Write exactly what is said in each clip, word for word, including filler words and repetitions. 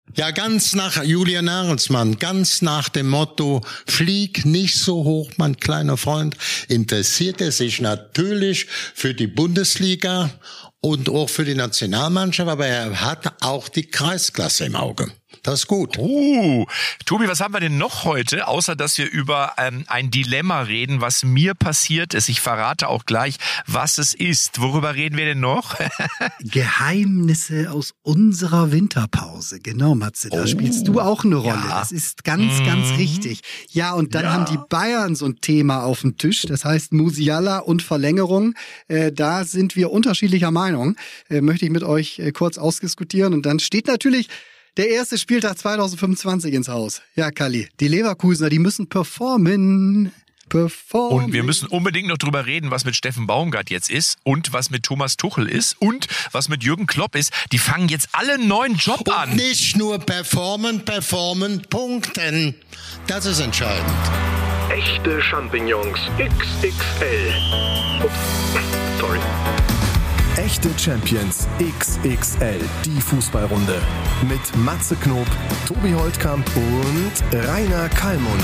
Ja, ganz nach Julian Nagelsmann, ganz nach dem Motto, flieg nicht so hoch, mein kleiner Freund, interessiert er sich natürlich für die Bundesliga und auch für die Nationalmannschaft, aber er hat auch die Kreisklasse im Auge. Das ist gut. Uh, Tobi, was haben wir denn noch heute, außer dass wir über ähm, ein Dilemma reden, was mir passiert ist. Ich verrate auch gleich, was es ist. Worüber reden wir denn noch? Geheimnisse aus unserer Winterpause. Genau, Matze, da oh, spielst du auch eine Rolle. Ja. Das ist ganz, mhm. ganz richtig. Ja, und dann ja. haben die Bayern so ein Thema auf dem Tisch. Das heißt Musiala und Verlängerung. Äh, da sind wir unterschiedlicher Meinung. Äh, möchte ich mit euch äh, kurz ausdiskutieren. Und dann steht natürlich der erste Spieltag zwanzig fünfundzwanzig ins Haus. Ja, Kalli, die Leverkusener, die müssen performen. Performen. Und wir müssen unbedingt noch drüber reden, was mit Steffen Baumgart jetzt ist und was mit Thomas Tuchel ist und was mit Jürgen Klopp ist. Die fangen jetzt alle einen neuen Job und an. Nicht nur performen, performen, punkten. Das ist entscheidend. Echte Champignons X X L. Ups, sorry. Echte Champions X X L, die Fußballrunde. Mit Matze Knob, Tobi Holtkamp und Rainer Kallmund.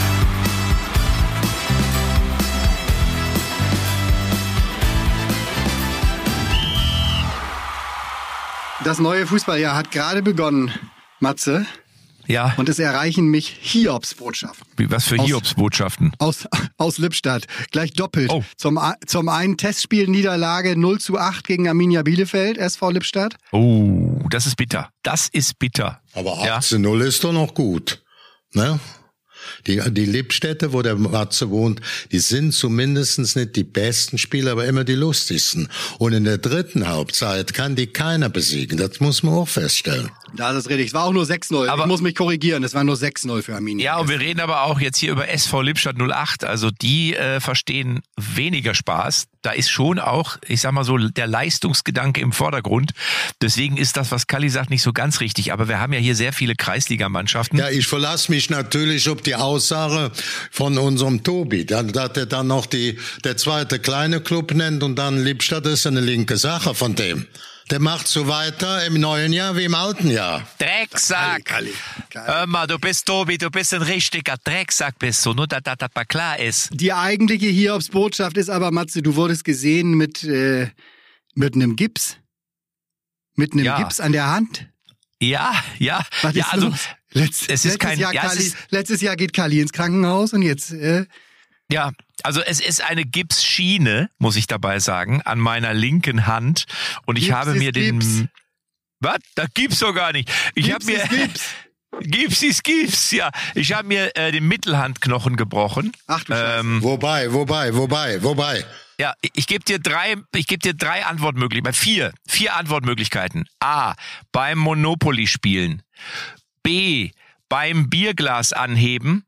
Das neue Fußballjahr hat gerade begonnen, Matze. Ja. Und es erreichen mich Hiobsbotschaften. Wie, was für Hiobsbotschaften? Aus, aus, aus Lippstadt. Gleich doppelt. Oh. Zum, zum einen Testspiel-Niederlage null zu acht gegen Arminia Bielefeld, S V Lippstadt. Oh, das ist bitter. Das ist bitter. Aber acht zu null ja. ist doch noch gut. Ne? Die, die Lippstädte, wo der Matze wohnt, die sind zumindest nicht die besten Spieler, aber immer die lustigsten. Und in der dritten Halbzeit kann die keiner besiegen. Das muss man auch feststellen. Das ist richtig. Es war auch nur sechs null. Aber ich muss mich korrigieren. Es war nur sechs null für Arminia. Ja, und wir reden aber auch jetzt hier über S V Lippstadt null acht. Also die äh, verstehen weniger Spaß. Da ist schon auch, ich sag mal so, der Leistungsgedanke im Vordergrund. Deswegen ist das, was Kalli sagt, nicht so ganz richtig. Aber wir haben ja hier sehr viele Kreisligamannschaften. Ja, ich verlasse mich natürlich auf die Aussage von unserem Tobi. Dann, dass er dann noch die, der zweite kleine Club nennt und dann Lippstadt ist eine linke Sache von dem. Der macht so weiter im neuen Jahr wie im alten Jahr. Drecksack! Kalli, Kalli. Hör mal, du bist, Tobi, du bist ein richtiger Drecksack, bist du, nur dass das mal klar ist. Die eigentliche Hiobsbotschaft ist aber, Matze, du wurdest gesehen mit, äh, mit einem Gips. Mit einem ja. Gips an der Hand. Ja, ja. Was ja, ist also, los? Letz, es ist kein, Jahr ja, Kalli, es ist, letztes Jahr geht Kalli ins Krankenhaus und jetzt, äh, ja, also es ist eine Gipsschiene, muss ich dabei sagen, an meiner linken Hand. Und ich Gips habe mir den... Gips. Was? Da gibt's doch gar nicht. Ich habe mir... Gips. Gips ist Gips, ja. Ich habe mir äh, den Mittelhandknochen gebrochen. Ach du ähm, Wobei, wobei, wobei, wobei. Ja, ich, ich gebe dir drei, ich gebe dir drei Antwortmöglichkeiten, vier, vier Antwortmöglichkeiten. A, beim Monopoly spielen. B, beim Bierglas anheben.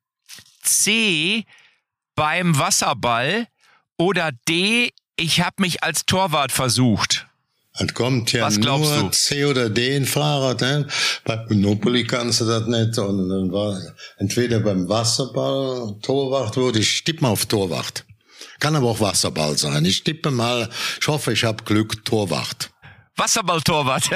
C, beim Wasserball. Oder D, ich habe mich als Torwart versucht. Es kommt ja Was glaubst nur du? C oder D in Frage. Ne? Bei Monopoly kannst du das nicht. Und dann war entweder beim Wasserball, Torwart, würde ich tippe mal auf Torwart. Kann aber auch Wasserball sein. Ich tippe mal, ich hoffe, ich habe Glück, Torwart. Wasserballtorwart.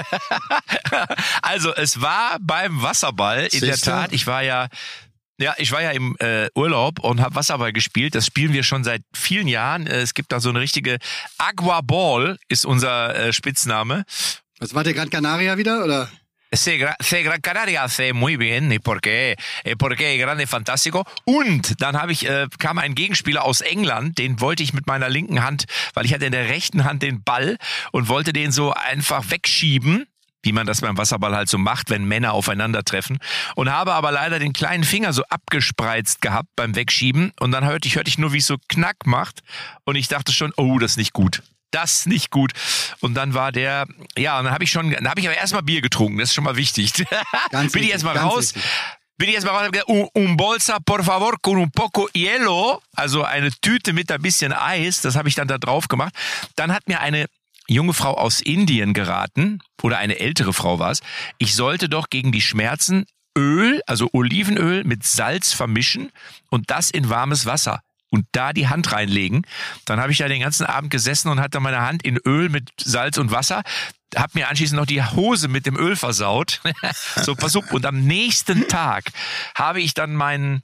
Also es war beim Wasserball in der Tat. Ich war ja, ja, ich war ja im äh, Urlaub und habe Wasserball gespielt. Das spielen wir schon seit vielen Jahren. Es gibt da so eine richtige Agua Ball ist unser äh, Spitzname. Was war der Gran Canaria wieder oder? Se, se Gran Canaria hace muy bien, y porque, porque grande fantástico. Und dann habe ich, äh, kam ein Gegenspieler aus England, den wollte ich mit meiner linken Hand, weil ich hatte in der rechten Hand den Ball und wollte den so einfach wegschieben, wie man das beim Wasserball halt so macht, wenn Männer aufeinandertreffen. Und habe aber leider den kleinen Finger so abgespreizt gehabt beim Wegschieben. Und dann hörte ich, hörte ich nur, wie es so Knack macht. Und ich dachte schon, oh, das ist nicht gut. Das nicht gut. Und dann war der, ja, und dann habe ich schon, dann habe ich aber erstmal Bier getrunken, das ist schon mal wichtig. Ganz Bin ich wichtig, erstmal ganz raus. wichtig. Bin ich erstmal raus, habe gesagt, un, un bolsa por favor con un poco hielo, also eine Tüte mit ein bisschen Eis, das habe ich dann da drauf gemacht. Dann hat mir eine junge Frau aus Indien geraten, oder eine ältere Frau war es, ich sollte doch gegen die Schmerzen Öl, also Olivenöl mit Salz vermischen und das in warmes Wasser. und da die Hand reinlegen. Dann habe ich da den ganzen Abend gesessen und hatte meine Hand in Öl mit Salz und Wasser. Hab mir anschließend noch die Hose mit dem Öl versaut. So, pass auf. Und am nächsten Tag habe ich dann meinen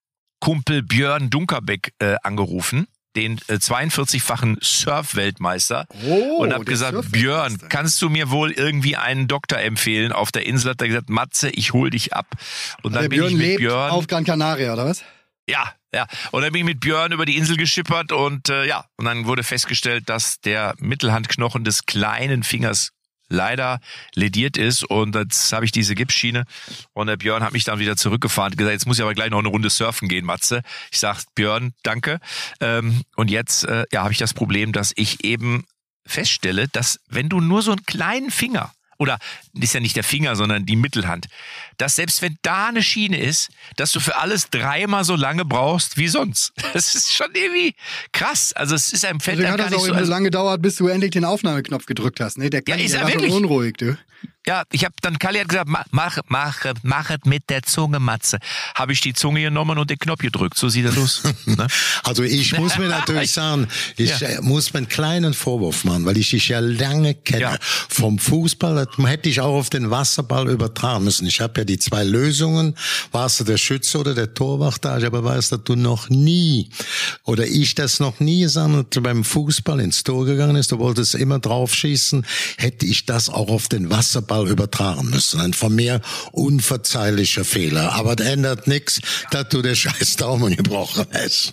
Kumpel Björn Dunkerbeck äh, angerufen, den äh, zweiundvierzigfachen Surf-Weltmeister, oh, und habe gesagt, Björn, kannst du mir wohl irgendwie einen Doktor empfehlen? Auf der Insel hat er gesagt, Matze, ich hol dich ab. Und dann der bin Björn ich mit lebt Björn auf Gran Canaria, oder was? Ja, ja. Und dann bin ich mit Björn über die Insel geschippert und äh, ja, und dann wurde festgestellt, dass der Mittelhandknochen des kleinen Fingers leider lediert ist, und jetzt habe ich diese Gipsschiene, und der Björn hat mich dann wieder zurückgefahren und gesagt, jetzt muss ich aber gleich noch eine Runde surfen gehen, Matze. Ich sag, Björn, danke. Ähm, und jetzt äh, ja, habe ich das Problem, dass ich eben feststelle, dass wenn du nur so einen kleinen Finger, oder ist ja nicht der Finger, sondern die Mittelhand, dass selbst wenn da eine Schiene ist, dass du für alles dreimal so lange brauchst wie sonst. Das ist schon irgendwie krass. Also es ist einem Feld Deswegen hat gar das nicht auch so... immer Also, lange gedauert, bis du endlich den Aufnahmeknopf gedrückt hast. Ne? Der kann Ja, ist der er war schon wirklich? unruhig, du. ja, ich habe dann, Kalli hat gesagt, mach, mach, mach, mach es mit der Zunge, Matze. Habe ich die Zunge genommen und den Knopf gedrückt. So sieht er los. Ne? Also ich muss mir natürlich sagen, ich ja. muss mir einen kleinen Vorwurf machen, weil ich dich ja lange kenne. Ja. Vom Fußball das hätte ich auch auf den Wasserball übertragen müssen. Ich habe ja die zwei Lösungen. Warst du der Schütze oder der Torwart da? Ich aber weiß, dass du noch nie, oder ich das noch nie gesagt habe, beim Fußball ins Tor gegangen ist, du wolltest immer drauf schießen, hätte ich das auch auf den Wasserball übertragen müssen. Ein von mir unverzeihlicher Fehler. Aber das ändert nichts, dass du der scheiß Daumen gebrochen hast.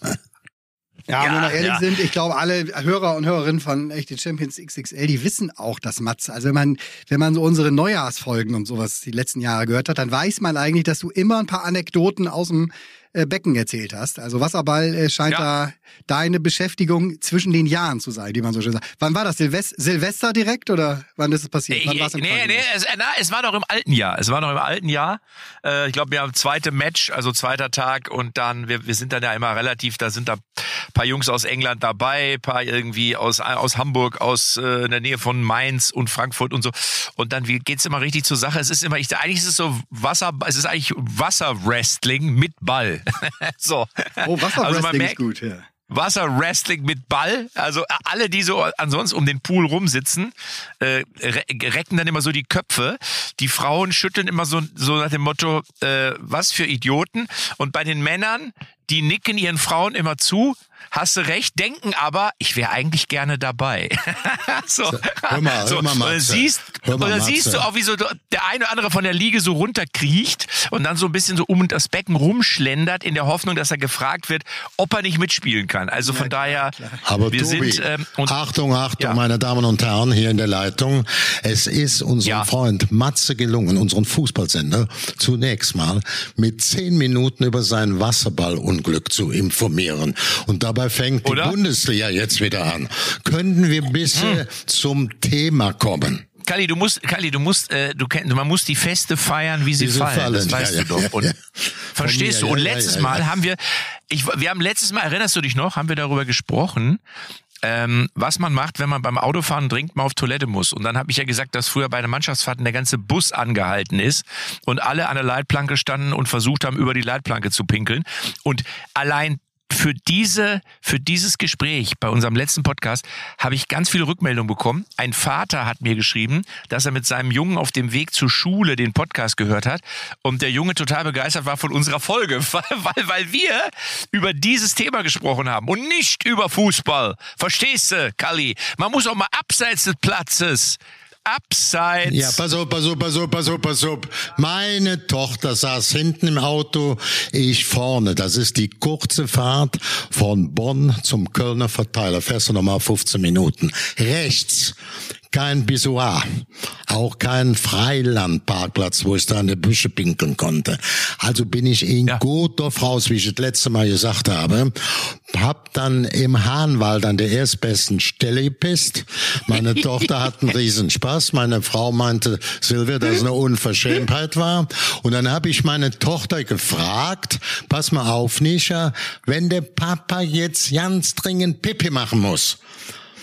Ja, wenn Ja, wir mal ehrlich ja. sind, ich glaube, alle Hörer und Hörerinnen von Echte Champions X X L, die wissen auch, dass Matze, also wenn man, wenn man so unsere Neujahrsfolgen und sowas die letzten Jahre gehört hat, dann weiß man eigentlich, dass du immer ein paar Anekdoten aus dem äh, Becken erzählt hast. Also Wasserball äh, scheint Ja. da deine Beschäftigung zwischen den Jahren zu sein, wie man so schön sagt. Wann war das? Silvest- Silvester direkt oder wann ist es passiert? Wann Ich, war's im nee, nee, Krankenhaus? es, na, es war noch im alten Jahr. Es war noch im alten Jahr. Äh, ich glaube, wir haben zweite Match, also zweiter Tag, und dann, wir, wir sind dann ja immer relativ, da sind da paar Jungs aus England dabei, paar irgendwie aus aus Hamburg, aus äh, in der Nähe von Mainz und Frankfurt und so. Und dann wie geht's immer richtig zur Sache. Es ist immer, ich, eigentlich ist es so Wasser, es ist eigentlich Wasserwrestling mit Ball. So. Oh, Wasserwrestling Also man ist merkt, gut, ja. Wasserwrestling mit Ball, also alle, die so ansonsten um den Pool rumsitzen, äh, re recken dann immer so die Köpfe. Die Frauen schütteln immer so, so nach dem Motto, äh, was für Idioten. Und bei den Männern, die nicken ihren Frauen immer zu, hast du recht, denken aber, ich wäre eigentlich gerne dabei. so, hör mal, so. hör mal, Und dann Matze. siehst, Hör mal, und dann Matze. siehst du auch, wie so der eine oder andere von der Liege so runterkriecht und dann so ein bisschen so um das Becken rumschlendert, in der Hoffnung, dass er gefragt wird, ob er nicht mitspielen kann. Also von daher, Aber wir Tobi, sind... Ähm, und Achtung, Achtung, Ja. meine Damen und Herren hier in der Leitung. Es ist unserem Ja. Freund Matze gelungen, unseren Fußballsender, zunächst mal mit zehn Minuten über sein Wasserballunglück zu informieren. Und dabei fängt Oder? die Bundesliga jetzt wieder an. Könnten wir bitte Hm. zum Thema kommen? Kalli, du musst, Kalli, du musst, äh, du kennst, man muss die Feste feiern, wie sie, Wie sie fallen. fallen. Das weißt Ja, du ja, doch. Und ja. verstehst Von du? mir, Und ja, ja, letztes ja, Mal ja. haben wir, ich, wir haben letztes Mal, erinnerst du dich noch, haben wir darüber gesprochen, ähm, was man macht, wenn man beim Autofahren dringend mal auf Toilette muss. Und dann habe ich ja gesagt, dass früher bei den Mannschaftsfahrten der ganze Bus angehalten ist und alle an der Leitplanke standen und versucht haben, über die Leitplanke zu pinkeln. Und allein für diese, für dieses Gespräch bei unserem letzten Podcast habe ich ganz viele Rückmeldungen bekommen. Ein Vater hat mir geschrieben, dass er mit seinem Jungen auf dem Weg zur Schule den Podcast gehört hat und der Junge total begeistert war von unserer Folge, weil, weil, weil wir über dieses Thema gesprochen haben und nicht über Fußball. Verstehst du, Kalli? Man muss auch mal abseits des Platzes Abseits. Ja, pass auf, pass auf, pass auf, pass auf, pass auf. Meine Tochter saß hinten im Auto, ich vorne. Das ist die kurze Fahrt von Bonn zum Kölner Verteiler. Fährst du nochmal fünfzehn Minuten. Rechts. Kein Pissoir, auch kein Freilandparkplatz, wo ich da in die Büsche pinkeln konnte. Also bin ich in Ja. Gottorf raus, wie ich das letzte Mal gesagt habe. Hab dann im Hahnwald an der erstbesten Stelle gepisst. Meine Tochter hat einen Riesenspaß. Meine Frau meinte, Silvia, dass es eine Unverschämtheit war. Und dann habe ich meine Tochter gefragt, pass mal auf, Nisha, wenn der Papa jetzt ganz dringend Pipi machen muss,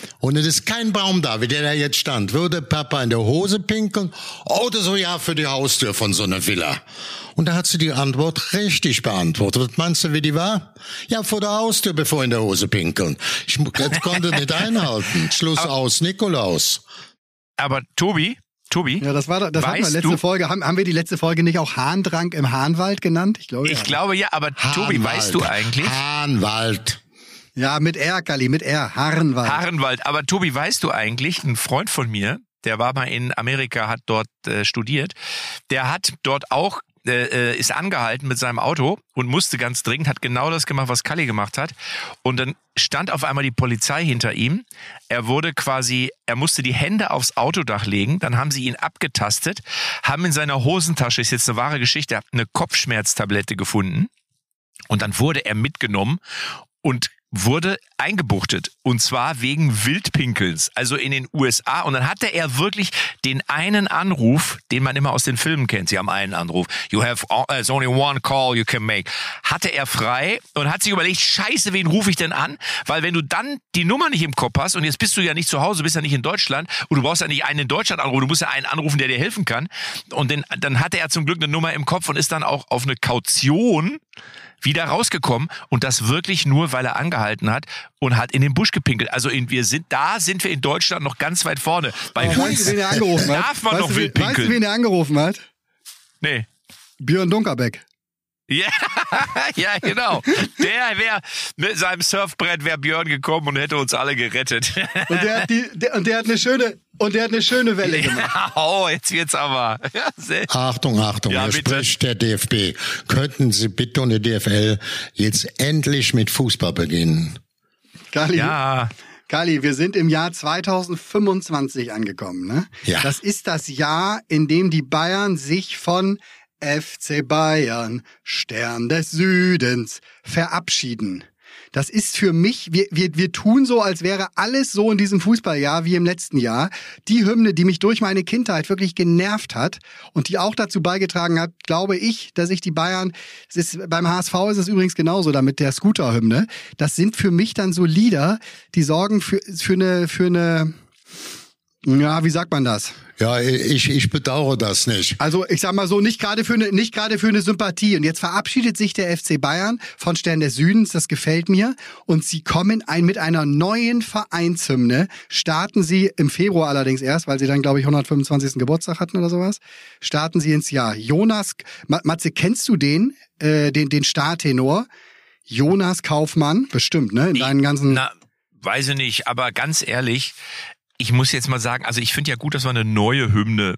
und es ist kein Baum da, wie der da jetzt stand, würde Papa in der Hose pinkeln oder so ja für die Haustür von so einer Villa? Und da hat sie die Antwort richtig beantwortet. Was meinst du, wie die war? Ja, vor der Haustür, bevor in der Hose pinkeln. Ich konnte nicht einhalten. Schluss aus, Nikolaus. Aber Tobi, Tobi, ja, das war das hatten wir letzte du, Folge. Haben, haben wir die letzte Folge nicht auch Hahndrang im Hahnwald genannt? Ich glaube, ich ja. glaube ja, aber Hahnwald. Tobi, weißt du eigentlich? Hahnwald. Ja, mit R, Kalli, mit R, Hahnwald. Hahnwald. Aber Tobi, weißt du eigentlich, ein Freund von mir, der war mal in Amerika, hat dort äh, studiert, der hat dort auch äh, ist angehalten mit seinem Auto und musste ganz dringend, hat genau das gemacht, was Kalli gemacht hat. Und dann stand auf einmal die Polizei hinter ihm. Er wurde quasi, er musste die Hände aufs Autodach legen. Dann haben sie ihn abgetastet, haben in seiner Hosentasche, ist jetzt eine wahre Geschichte, eine Kopfschmerztablette gefunden. Und dann wurde er mitgenommen und wurde eingebuchtet. Und zwar wegen Wildpinkelns, also in den U S A. Und dann hatte er wirklich den einen Anruf, den man immer aus den Filmen kennt. Sie haben einen Anruf. You have there's only one call you can make. Hatte er frei und hat sich überlegt, scheiße, wen rufe ich denn an? Weil wenn du dann die Nummer nicht im Kopf hast und jetzt bist du ja nicht zu Hause, bist ja nicht in Deutschland und du brauchst ja nicht einen in Deutschland anrufen, du musst ja einen anrufen, der dir helfen kann. Und den, dann hatte er zum Glück eine Nummer im Kopf und ist dann auch auf eine Kaution wieder rausgekommen und das wirklich nur, weil er angehalten hat und hat in den Busch gepinkelt. Also in, wir sind, da sind wir in Deutschland noch ganz weit vorne. Bei Aber uns weißt du, wen er angerufen hat? darf man weißt noch du, wild Weißt du, pinkeln. wen er angerufen hat? Nee. Björn Dunkerbeck. Ja, ja, genau. Der wäre mit seinem Surfbrett wäre Björn gekommen und hätte uns alle gerettet. Und der hat die, der, und der hat eine schöne, und der hat eine schöne Welle gemacht. Ja, oh, jetzt wird's aber. Ja, sehr. Achtung, Achtung, Ja, hier bitte. spricht der D F B. Könnten Sie bitte und die D F L jetzt endlich mit Fußball beginnen? Kali, Ja. Kali, wir sind im Jahr zweitausendfünfundzwanzig angekommen, ne? Ja. Das ist das Jahr, in dem die Bayern sich von F C Bayern, Stern des Südens, verabschieden. Das ist für mich, wir, wir, wir tun so, als wäre alles so in diesem Fußballjahr wie im letzten Jahr. Die Hymne, die mich durch meine Kindheit wirklich genervt hat und die auch dazu beigetragen hat, glaube ich, dass ich die Bayern, es ist, beim H S V ist es übrigens genauso, da mit der Scooter-Hymne, das sind für mich dann so Lieder, die sorgen für, für eine, für eine, ja, wie sagt man das? Ja, ich, ich bedauere das nicht. Also ich sag mal so, nicht gerade für eine, nicht gerade für eine Sympathie. Und jetzt verabschiedet sich der F C Bayern von Stern des Südens, das gefällt mir. Und sie kommen ein, mit einer neuen Vereinshymne, starten sie im Februar allerdings erst, weil sie dann, glaube ich, hundertfünfundzwanzigsten Geburtstag hatten oder sowas, starten sie ins Jahr. Jonas, Matze, kennst du den, äh, den, den Startenor? Jonas Kaufmann, bestimmt, ne? In deinen ganzen... Na, weiß ich nicht, aber ganz ehrlich, ich muss jetzt mal sagen, also ich finde ja gut, dass man eine neue Hymne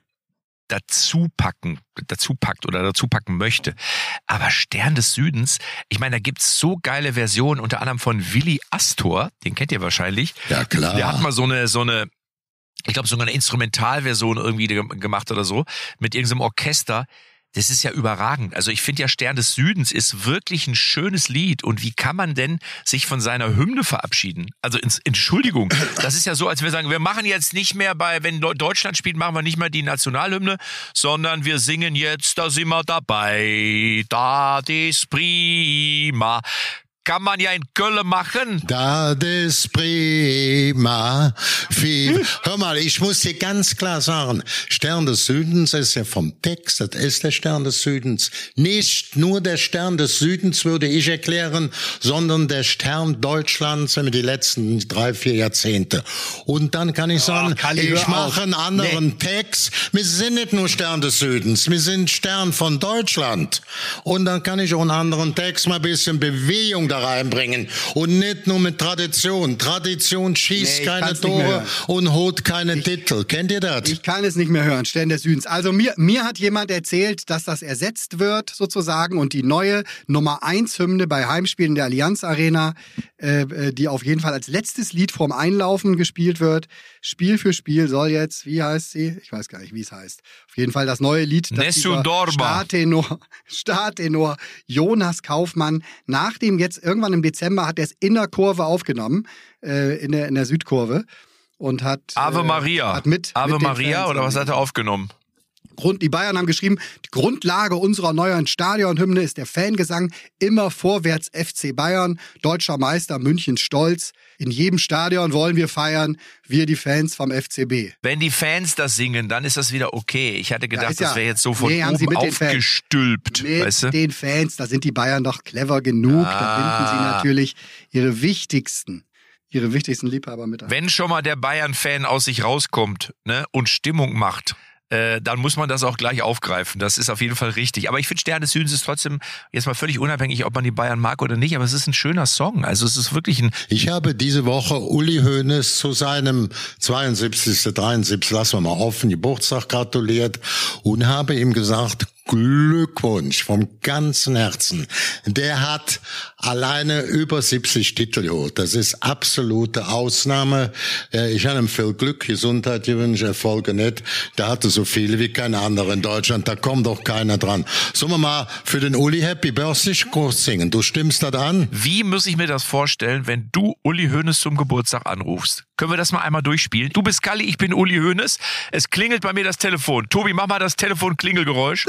dazu packen, dazu packt oder dazu packen möchte. Aber Stern des Südens, ich meine, da gibt's so geile Versionen, unter anderem von Willi Astor, den kennt ihr wahrscheinlich. Ja, klar. Der hat mal so eine, so eine, ich glaube, so eine Instrumentalversion irgendwie gemacht oder so, mit irgendeinem Orchester. Das ist ja überragend. Also ich finde ja Stern des Südens ist wirklich ein schönes Lied. Und wie kann man denn sich von seiner Hymne verabschieden? Also ins, Entschuldigung, das ist ja so, als wir sagen, wir machen jetzt nicht mehr bei, wenn Deutschland spielt, machen wir nicht mehr die Nationalhymne, sondern wir singen jetzt, da sind wir dabei, da ist prima. Kann man ja in Köln machen. Das ist prima. Viel. Hör mal, ich muss dir ganz klar sagen, Stern des Südens ist ja vom Text, das ist der Stern des Südens. Nicht nur der Stern des Südens, würde ich erklären, sondern der Stern Deutschlands über die letzten drei, vier Jahrzehnte. Und dann kann ich sagen, Oh, Kalli, ich hör mache auf. einen anderen nee. Text. Wir sind nicht nur Stern des Südens, wir sind Stern von Deutschland. Und dann kann ich auch einen anderen Text mal ein bisschen Bewegung da reinbringen und nicht nur mit Tradition. Tradition schießt Nee, ich keine kann's nicht mehr Tore hören. und holt keine Titel. Kennt ihr das? Ich kann es nicht mehr hören, Stern des Südens. Also mir, mir hat jemand erzählt, dass das ersetzt wird sozusagen und die neue Nummer eins Hymne bei Heimspielen der Allianz Arena, äh, die auf jeden Fall als letztes Lied vorm Einlaufen gespielt wird, Spiel für Spiel soll jetzt, wie heißt sie? Ich weiß gar nicht, wie es heißt. Auf jeden Fall das neue Lied, das Nessun dieser Dorma. Startenor, Startenor Jonas Kaufmann nach dem jetzt irgendwann im Dezember hat er es in der Kurve aufgenommen, äh, in der in der Südkurve und hat Ave äh, Maria. hat mit Ave mit den Maria Fans oder was irgendwie- hat er aufgenommen? Grund, die Bayern haben geschrieben, die Grundlage unserer neuen Stadionhymne ist der Fangesang. Immer vorwärts F C Bayern, deutscher Meister, München stolz. In jedem Stadion wollen wir feiern, wir die Fans vom F C B. Wenn die Fans das singen, dann ist das wieder okay. Ich hatte gedacht, ja, das wäre jetzt so von nee, oben aufgestülpt. Mit weißt du? den Fans, da sind die Bayern doch clever genug. Ah. Da binden sie natürlich ihre wichtigsten, ihre wichtigsten Liebhaber mit ein. Wenn schon mal der Bayern-Fan aus sich rauskommt, ne, und Stimmung macht, Äh, dann muss man das auch gleich aufgreifen. Das ist auf jeden Fall richtig. Aber ich finde, Stern des Südens ist trotzdem jetzt mal völlig unabhängig, ob man die Bayern mag oder nicht. Aber es ist ein schöner Song. Also es ist wirklich ein... Ich habe diese Woche Uli Hoeneß zu seinem zweiundsiebzigsten, dreiundsiebzigsten, lassen wir mal offen, Geburtstag gratuliert und habe ihm gesagt, Glückwunsch vom ganzen Herzen. Der hat alleine über siebzig Titel geholt. Das ist absolute Ausnahme. Ich habe ihm viel Glück, Gesundheit gewünscht, Erfolge nicht. Der hatte so viele wie kein anderer in Deutschland. Da kommt doch keiner dran. Sollen wir mal für den Uli Happy Birthday kurz singen? Du stimmst das an? Wie muss ich mir das vorstellen, wenn du Uli Hoeneß zum Geburtstag anrufst? Können wir das mal einmal durchspielen? Du bist Kalli, ich bin Uli Hoeneß. Es klingelt bei mir das Telefon. Tobi, mach mal das Telefon-Klingelgeräusch.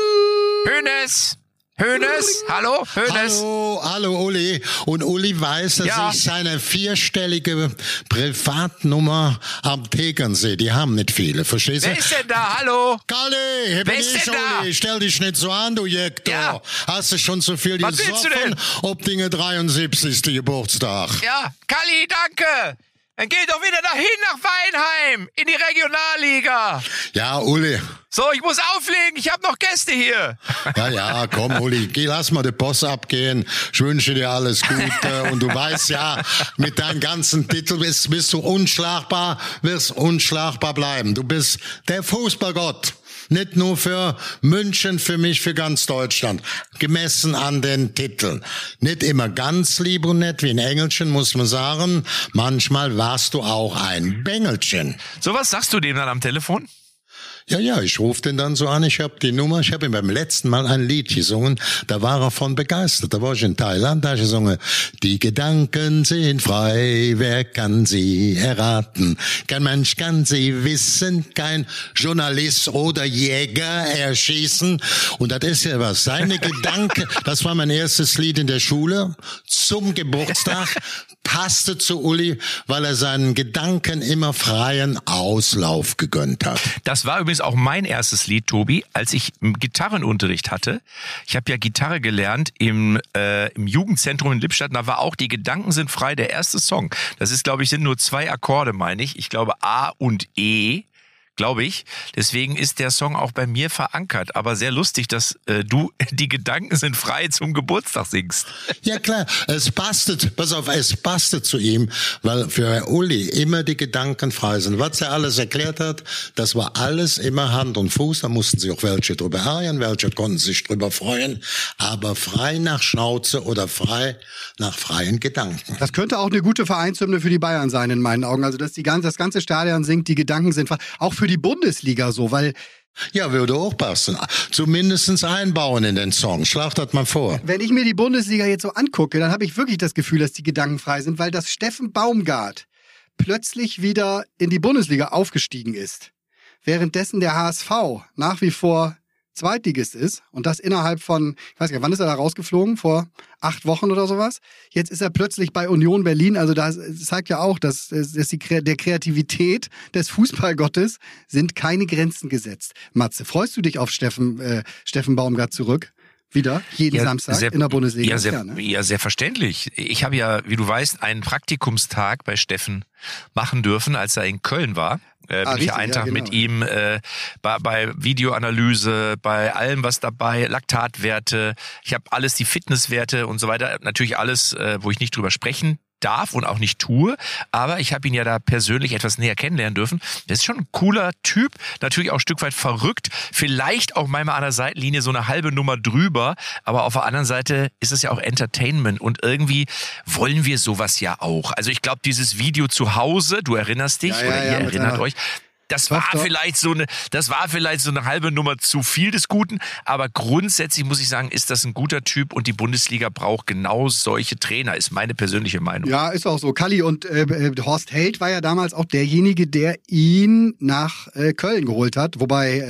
Hoeneß! Hoeneß, hallo, Hoeneß. Hallo, hallo Uli. Und Uli weiß, dass Ja. ich seine vierstellige Privatnummer am Tegernsee, die haben nicht viele, verstehst du? Wer ist denn da? Hallo? Kalli, hier bin Wer ist ich, denn da? Uli. Stell dich nicht so an, du Jektor. Ja. Hast du schon so viel Was willst du denn? ob Dinge dreiundsiebzigsten Geburtstag? Ja, Kalli, danke. Dann geh doch wieder dahin nach Weinheim in die Regionalliga. Ja, Uli. So, ich muss auflegen, ich habe noch Gäste hier. Ja, ja, komm, Uli, geh, lass mal den Post abgehen. Ich wünsche dir alles Gute. Und du weißt ja, mit deinen ganzen Titeln bist, bist du unschlagbar, wirst unschlagbar bleiben. Du bist der Fußballgott. Nicht nur für München, für mich, für ganz Deutschland. Gemessen an den Titeln. Nicht immer ganz lieb und nett wie ein Engelchen, muss man sagen. Manchmal warst du auch ein Bengelchen. So, was sagst du dem dann am Telefon? Ja, ja, ich rufe den dann so an, ich habe die Nummer, ich habe ihm beim letzten Mal ein Lied gesungen, da war er von begeistert, da war ich in Thailand, da habe ich gesungen, die Gedanken sind frei, wer kann sie erraten? Kein Mensch kann sie wissen, kein Journalist oder Jäger erschießen. Und das ist ja was, seine Gedanken, das war mein erstes Lied in der Schule, zum Geburtstag, passte zu Uli, weil er seinen Gedanken immer freien Auslauf gegönnt hat. Das war übrigens auch mein erstes Lied, Tobi, als ich Gitarrenunterricht hatte. Ich habe ja Gitarre gelernt im, äh, im Jugendzentrum in Lippstadt. Da war auch die Gedanken sind frei der erste Song. Das ist, glaube ich, sind nur zwei Akkorde, meine ich. Ich glaube A und E. Glaube ich. Deswegen ist der Song auch bei mir verankert. Aber sehr lustig, dass äh, du die Gedanken sind frei zum Geburtstag singst. Ja klar, es passte, pass auf, es passte zu ihm, weil für Uli immer die Gedanken frei sind. Was er alles erklärt hat, das war alles immer Hand und Fuß. Da mussten sich auch welche drüber ärgern, welche konnten sich drüber freuen. Aber frei nach Schnauze oder frei nach freien Gedanken. Das könnte auch eine gute Vereinshymne für die Bayern sein, in meinen Augen. Also, dass die ganze, das ganze Stadion singt, die Gedanken sind frei. Auch für die Bundesliga so, weil... Ja, würde auch passen. Zumindestens einbauen in den Song. Schlag das mal vor. Wenn ich mir die Bundesliga jetzt so angucke, dann habe ich wirklich das Gefühl, dass die Gedanken frei sind, weil das Steffen Baumgart plötzlich wieder in die Bundesliga aufgestiegen ist. Währenddessen der H S V nach wie vor Zweitligist ist und das innerhalb von, ich weiß gar nicht, wann ist er da rausgeflogen? Vor acht Wochen oder sowas. Jetzt ist er plötzlich bei Union Berlin. Also das zeigt ja auch, dass, dass die, der Kreativität des Fußballgottes sind keine Grenzen gesetzt. Matze, freust du dich auf Steffen, äh, Steffen Baumgart zurück? Wieder, jeden ja, Samstag sehr, in der Bundesliga. Ja, sehr, ja, ne? ja, sehr verständlich. Ich habe ja, wie du weißt, einen Praktikumstag bei Steffen machen dürfen, als er in Köln war. Äh, bin ah, ich ja einen Tag ja, genau. mit ihm äh, bei, bei Videoanalyse, bei allem was dabei, Laktatwerte, ich habe alles, die Fitnesswerte und so weiter, natürlich alles, äh, wo ich nicht drüber sprechen darf und auch nicht tue, aber ich habe ihn ja da persönlich etwas näher kennenlernen dürfen. Das ist schon ein cooler Typ, natürlich auch ein Stück weit verrückt, vielleicht auch manchmal an der Seitenlinie so eine halbe Nummer drüber, aber auf der anderen Seite ist es ja auch Entertainment und irgendwie wollen wir sowas ja auch. Also ich glaube, dieses Video zu Hause, du erinnerst dich ja, ja, oder ja, ihr erinnert euch, das war doch. vielleicht so eine, das war vielleicht so eine halbe Nummer zu viel des Guten, aber grundsätzlich muss ich sagen, ist das ein guter Typ und die Bundesliga braucht genau solche Trainer, ist meine persönliche Meinung. Ja, ist auch so. Kalli und äh, Horst Held war ja damals auch derjenige, der ihn nach äh, Köln geholt hat, wobei äh,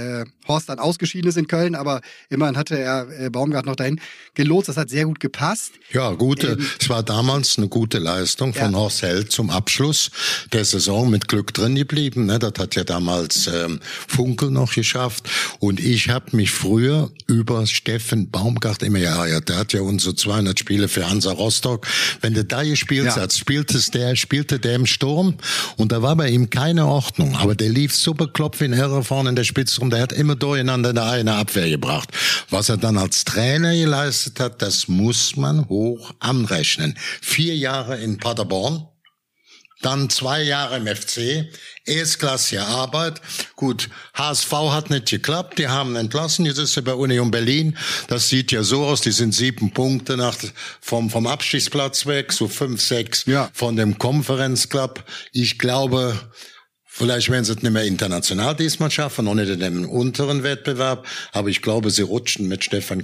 Horst dann ausgeschieden ist in Köln, aber immerhin hatte er äh, Baumgart noch dahin gelotst. Das hat sehr gut gepasst. Ja, gute. Ähm, es war damals eine gute Leistung von ja. Horst Held zum Abschluss der Saison mit Glück drin geblieben. Ne? Das hat ja damals ähm, Funkel noch geschafft. Und ich habe mich früher über Steffen Baumgart immer geärgert. Der hat ja unsere zweihundert Spiele für Hansa Rostock. Wenn der da gespielt Ja. hat, spielte der, spielte der im Sturm. Und da war bei ihm keine Ordnung. Aber der lief so bekloppt wie ein Irrer vorne in der Spitze rum. Der hat immer durcheinander in der eine Abwehr gebracht. Was er dann als Trainer geleistet hat, das muss man hoch anrechnen. Vier Jahre in Paderborn, dann zwei Jahre im F C, erstklassige Arbeit. Gut, H S V hat nicht geklappt, die haben entlassen, jetzt ist er bei Union Berlin. Das sieht ja so aus, die sind sieben Punkte nach vom vom Abstiegsplatz weg, so fünf, sechs Ja. von dem Conference Club. Ich glaube, vielleicht werden sie es nicht mehr international diesmal schaffen, noch nicht in dem unteren Wettbewerb. Aber ich glaube, sie rutschen mit Stefan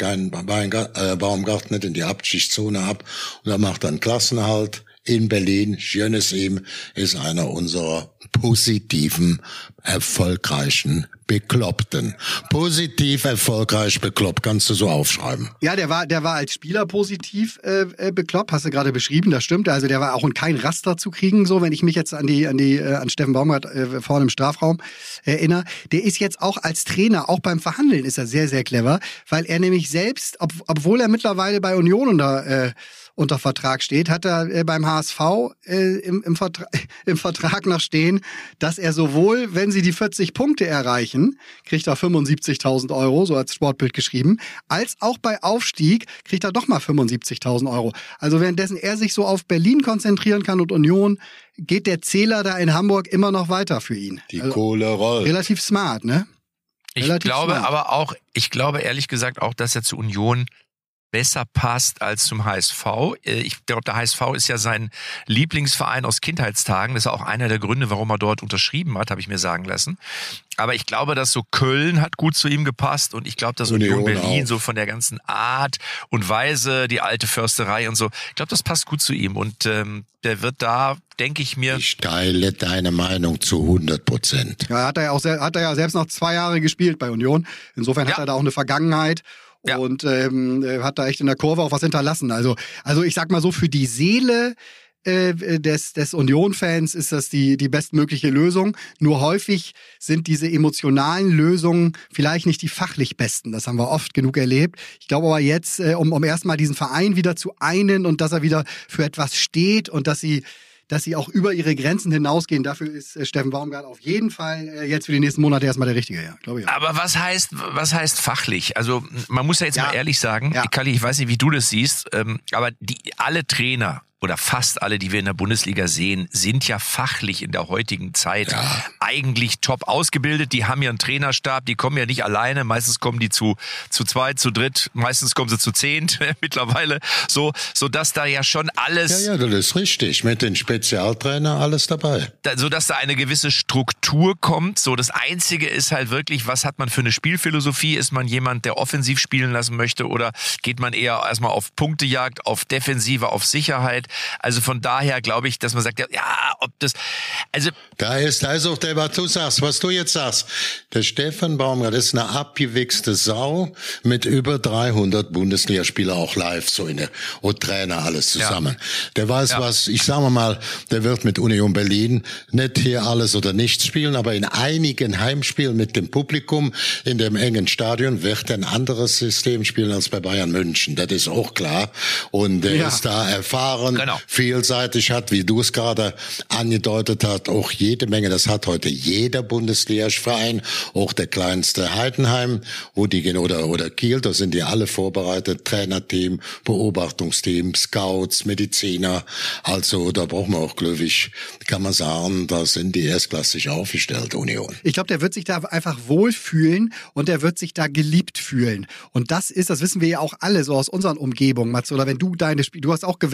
Baumgart nicht in die Abstiegszone ab. Und er macht dann Klassenerhalt in Berlin. Schönes ihm ist einer unserer positiven, erfolgreichen Bekloppten. Positiv, erfolgreich, bekloppt. Kannst du so aufschreiben. Ja, der war, der war als Spieler positiv äh, äh, bekloppt, hast du gerade beschrieben, das stimmt. Also der war auch in kein Raster zu kriegen, so, wenn ich mich jetzt an die, an die, äh, an Steffen Baumgart äh, vorne im Strafraum erinnere. Der ist jetzt auch als Trainer, auch beim Verhandeln ist er sehr, sehr clever, weil er nämlich selbst, ob, obwohl er mittlerweile bei Union unter, äh, unter Vertrag steht, hat er äh, beim H S V äh, im, im, Vertra- im Vertrag noch stehen, dass er sowohl, wenn sie die vierzig Punkte erreichen, kriegt er fünfundsiebzigtausend Euro, so als Sportbild geschrieben, als auch bei Aufstieg kriegt er doch mal fünfundsiebzigtausend Euro. Also währenddessen er sich so auf Berlin konzentrieren kann und Union, geht der Zähler da in Hamburg immer noch weiter für ihn. Die also, Kohle rollt. relativ smart, ne? Ich Relativ glaube smart. aber auch, ich glaube ehrlich gesagt auch, dass er zu Union besser passt als zum H S V. Ich glaube, der H S V ist ja sein Lieblingsverein aus Kindheitstagen. Das ist auch einer der Gründe, warum er dort unterschrieben hat, habe ich mir sagen lassen. Aber ich glaube, dass so Köln hat gut zu ihm gepasst und ich glaube, dass Union, Union Berlin auch. so von der ganzen Art und Weise, die alte Försterei und so, ich glaube, das passt gut zu ihm und ähm, der wird da, denke ich mir... Ich teile deine Meinung zu hundert Prozent. Ja, hat er ja auch sel- hat er ja selbst noch zwei Jahre gespielt bei Union. Insofern hat Ja. er da auch eine Vergangenheit. Ja. Und ähm, hat da echt in der Kurve auch was hinterlassen. Also, also ich sag mal so, für die Seele äh, des, des Union-Fans ist das die, die bestmögliche Lösung. Nur häufig sind diese emotionalen Lösungen vielleicht nicht die fachlich besten. Das haben wir oft genug erlebt. Ich glaube aber jetzt, äh, um, um erstmal diesen Verein wieder zu einen und dass er wieder für etwas steht und dass sie dass sie auch über ihre Grenzen hinausgehen. Dafür ist äh, Steffen Baumgart auf jeden Fall äh, jetzt für die nächsten Monate erstmal der Richtige, ja, glaube ich. Auch. Aber was heißt, was heißt fachlich? Also man muss ja jetzt Ja. mal ehrlich sagen, Ja. Kalli, ich weiß nicht, wie du das siehst, ähm, aber die alle Trainer oder fast alle, die wir in der Bundesliga sehen, sind ja fachlich in der heutigen Zeit Ja. eigentlich top ausgebildet. Die haben ja einen Trainerstab, die kommen ja nicht alleine. Meistens kommen die zu zu zweit, zu dritt, meistens kommen sie zu zehnt mittlerweile. So, so dass da ja schon alles, Ja, ja, das ist richtig. Mit den Spezialtrainer alles dabei. da, so dass da eine gewisse Struktur kommt. So, das Einzige ist halt wirklich, was hat man für eine Spielphilosophie? Ist man jemand, der offensiv spielen lassen möchte oder geht man eher erstmal auf Punktejagd, auf Defensive, auf Sicherheit? Also von daher glaube ich, dass man sagt, ja, ja, ob das, also Da ist, da ist auch der, was du sagst, was du jetzt sagst. Der Steffen Baumgart ist eine abgewichste Sau mit über dreihundert Bundesligaspieler auch live, so in der, und Trainer, alles zusammen. Ja. Der weiß Ja. was, ich sage mal, der wird mit Union Berlin nicht hier alles oder nichts spielen, aber in einigen Heimspielen mit dem Publikum in dem engen Stadion wird er ein anderes System spielen als bei Bayern München. Das ist auch klar. Und er Ja. ist da erfahren, Genau. vielseitig, hat, wie du es gerade angedeutet hast, auch jede Menge, das hat heute jeder Bundesliga-Verein, auch der kleinste Heidenheim, wo die gehen, oder, oder Kiel, da sind die alle vorbereitet, Trainerteam, Beobachtungsteam, Scouts, Mediziner, also da braucht man auch, glaube ich, kann man sagen, da sind die erstklassig aufgestellt, Union. Ich glaube, der wird sich da einfach wohlfühlen und der wird sich da geliebt fühlen. Und das ist, das wissen wir ja auch alle so aus unseren Umgebungen, Mats, oder wenn du deine Spiele, du hast auch gewechselt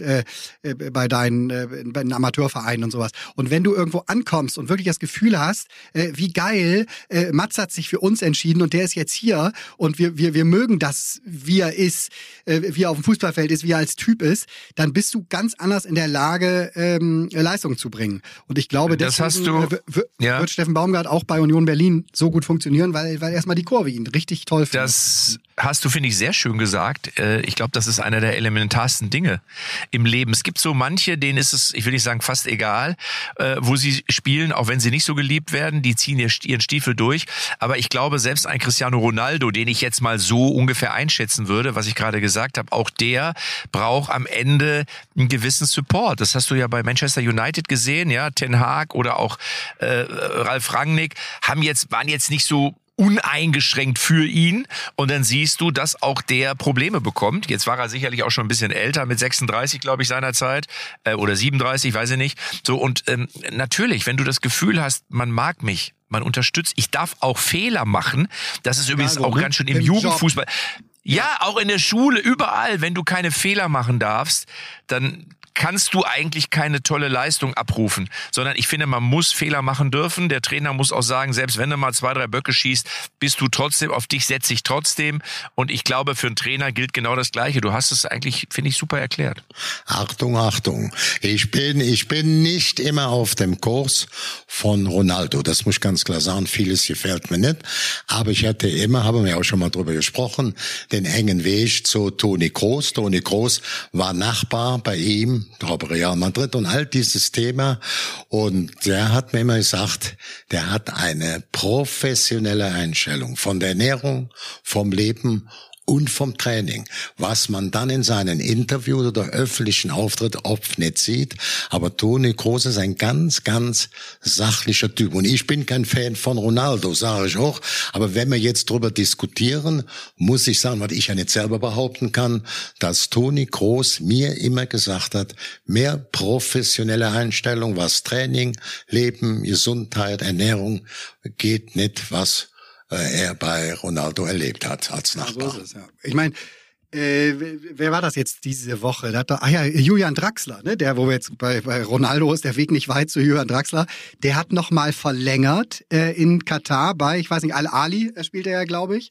äh, bei deinen äh, bei den Amateurvereinen und sowas. Und wenn du irgendwo ankommst und wirklich das Gefühl hast, äh, wie geil, äh, Mats hat sich für uns entschieden und der ist jetzt hier und wir wir wir mögen das, wie er ist, äh, wie er auf dem Fußballfeld ist, wie er als Typ ist, dann bist du ganz anders in der Lage, ähm, Leistung zu bringen. Und ich glaube, das deswegen hast du, äh, w- ja. wird Steffen Baumgart auch bei Union Berlin so gut funktionieren, weil weil erstmal die Kurve ihn richtig toll findet. Das hast du, finde ich, sehr schön gesagt. Ich glaube, das ist einer der elementarsten Dinge im Leben. Es gibt so manche, denen ist es, ich will nicht sagen fast egal, wo sie spielen, auch wenn sie nicht so geliebt werden, die ziehen ihren Stiefel durch. Aber ich glaube, selbst ein Cristiano Ronaldo, den ich jetzt mal so ungefähr einschätzen würde, was ich gerade gesagt habe, auch der braucht am Ende einen gewissen Support. Das hast du ja bei Manchester United gesehen, ja, Ten Hag oder auch äh, Ralf Rangnick haben jetzt, waren jetzt nicht so uneingeschränkt für ihn und dann siehst du, dass auch der Probleme bekommt. Jetzt war er sicherlich auch schon ein bisschen älter, mit sechsunddreißig, glaube ich, seinerzeit äh, oder siebenunddreißig, weiß ich nicht. So und ähm, natürlich, wenn du das Gefühl hast, man mag mich, man unterstützt, ich darf auch Fehler machen, das ist übrigens Egal wo, auch ne? ganz schön im, Im Jugendfußball. Ja, auch in der Schule, überall, wenn du keine Fehler machen darfst, dann kannst du eigentlich keine tolle Leistung abrufen, sondern ich finde, man muss Fehler machen dürfen. Der Trainer muss auch sagen, selbst wenn du mal zwei, drei Böcke schießt, bist du trotzdem, auf dich setze ich trotzdem. Und ich glaube, für einen Trainer gilt genau das Gleiche. Du hast es eigentlich, finde ich, super erklärt. Achtung, Achtung. Ich bin, ich bin nicht immer auf dem Kurs von Ronaldo. Das muss ich ganz klar sagen. Vieles gefällt mir nicht. Aber ich hatte immer, haben wir auch schon mal drüber gesprochen, den engen Weg zu Toni Kroos. Toni Kroos war Nachbar bei ihm, glaube Real Madrid und all dieses Thema. Und der hat mir immer gesagt, der hat eine professionelle Einstellung von der Ernährung, vom Leben und vom Training, was man dann in seinen Interviews oder öffentlichen Auftritt oft nicht sieht. Aber Toni Kroos ist ein ganz, ganz sachlicher Typ. Und ich bin kein Fan von Ronaldo, sage ich auch. Aber wenn wir jetzt drüber diskutieren, muss ich sagen, was ich ja nicht selber behaupten kann, dass Toni Kroos mir immer gesagt hat, mehr professionelle Einstellung, was Training, Leben, Gesundheit, Ernährung geht nicht, was er bei Ronaldo erlebt hat als Nachbar. Ja, so ist es, ja. Ich meine, äh, wer war das jetzt diese Woche? Da hat da, ach ja, Julian Draxler, ne? Der, wo wir jetzt bei, bei Ronaldo ist, der Weg nicht weit zu Julian Draxler. Der hat noch mal verlängert äh, in Katar bei, ich weiß nicht, Al-Ali spielt er ja, glaube ich,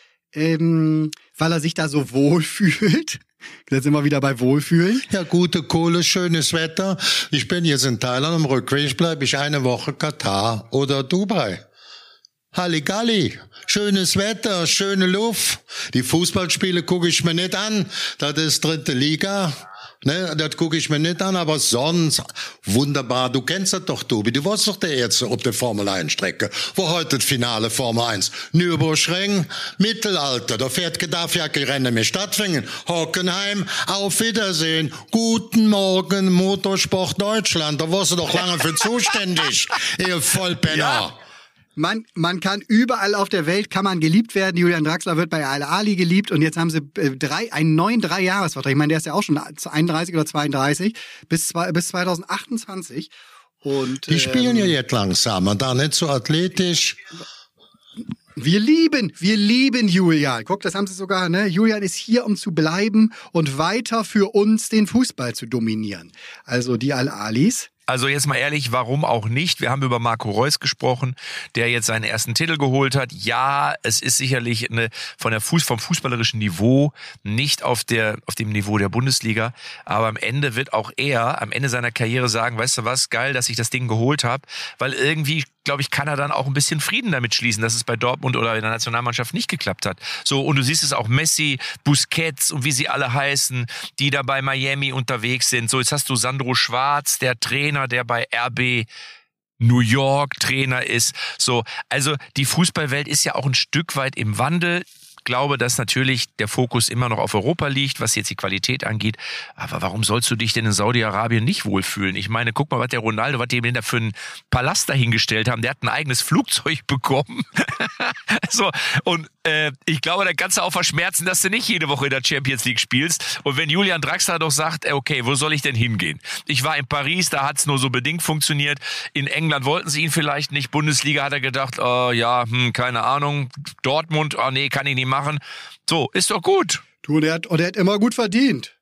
ähm, weil er sich da so wohl fühlt. Jetzt sind wir wieder bei Wohlfühlen. Ja, gute Kohle, schönes Wetter. Ich bin jetzt in Thailand, am Rückweg bleibe ich eine Woche Katar oder Dubai. Halligalli, schönes Wetter, schöne Luft. Die Fußballspiele gucke ich mir nicht an. Das ist dritte Liga. Ne, das gucke ich mir nicht an, aber sonst wunderbar. Du kennst das doch, Tobi. Du warst doch der jetzt auf der Formel eins Strecke. Wo heute das Finale Formel eins? Nürburgring, Mittelalter. Da fährt darf ja kein Rennen mehr stattfinden. Hockenheim, auf Wiedersehen. Guten Morgen, Motorsport Deutschland. Da warst du doch lange für zuständig, ihr Vollpenner. Ja. Man, man kann überall auf der Welt, kann man geliebt werden. Julian Draxler wird bei Al-Ali geliebt und jetzt haben sie äh, drei, einen neuen Dreijahresvertrag. Ich meine, der ist ja auch schon einunddreißig oder zweiunddreißig bis, zwei, bis zwanzig achtundzwanzig. Und, Die spielen ähm, ja jetzt langsam und da nicht so athletisch. Wir lieben, wir lieben Julian. Guck, das haben sie sogar, ne? Julian ist hier, um zu bleiben und weiter für uns den Fußball zu dominieren. Also die Al-Alis. Also jetzt mal ehrlich, warum auch nicht? Wir haben über Marco Reus gesprochen, der jetzt seinen ersten Titel geholt hat. Ja, es ist sicherlich eine, von der Fuß, vom fußballerischen Niveau nicht auf der, auf dem Niveau der Bundesliga. Aber am Ende wird auch er am Ende seiner Karriere sagen, weißt du was, geil, dass ich das Ding geholt habe. Weil irgendwie, glaube ich, kann er dann auch ein bisschen Frieden damit schließen, dass es bei Dortmund oder in der Nationalmannschaft nicht geklappt hat. So, und du siehst es auch Messi, Busquets und wie sie alle heißen, die da bei Miami unterwegs sind. So, jetzt hast du Sandro Schwarz, der Trainer, der bei R B New York Trainer ist. So, also die Fußballwelt ist ja auch ein Stück weit im Wandel. Ich glaube, dass natürlich der Fokus immer noch auf Europa liegt, was jetzt die Qualität angeht. Aber warum sollst du dich denn in Saudi-Arabien nicht wohlfühlen? Ich meine, guck mal, was der Ronaldo, was die ihm denn da für einen Palast dahingestellt haben. Der hat ein eigenes Flugzeug bekommen. So, und äh, ich glaube, da kannst du auch verschmerzen, dass du nicht jede Woche in der Champions League spielst. Und wenn Julian Draxler doch sagt, okay, wo soll ich denn hingehen? Ich war in Paris, da hat es nur so bedingt funktioniert. In England wollten sie ihn vielleicht nicht. Bundesliga hat er gedacht, oh, ja, hm, keine Ahnung. Dortmund, oh nee, kann ich nicht machen. So, ist doch gut. Du, und er hat, und er hat immer gut verdient.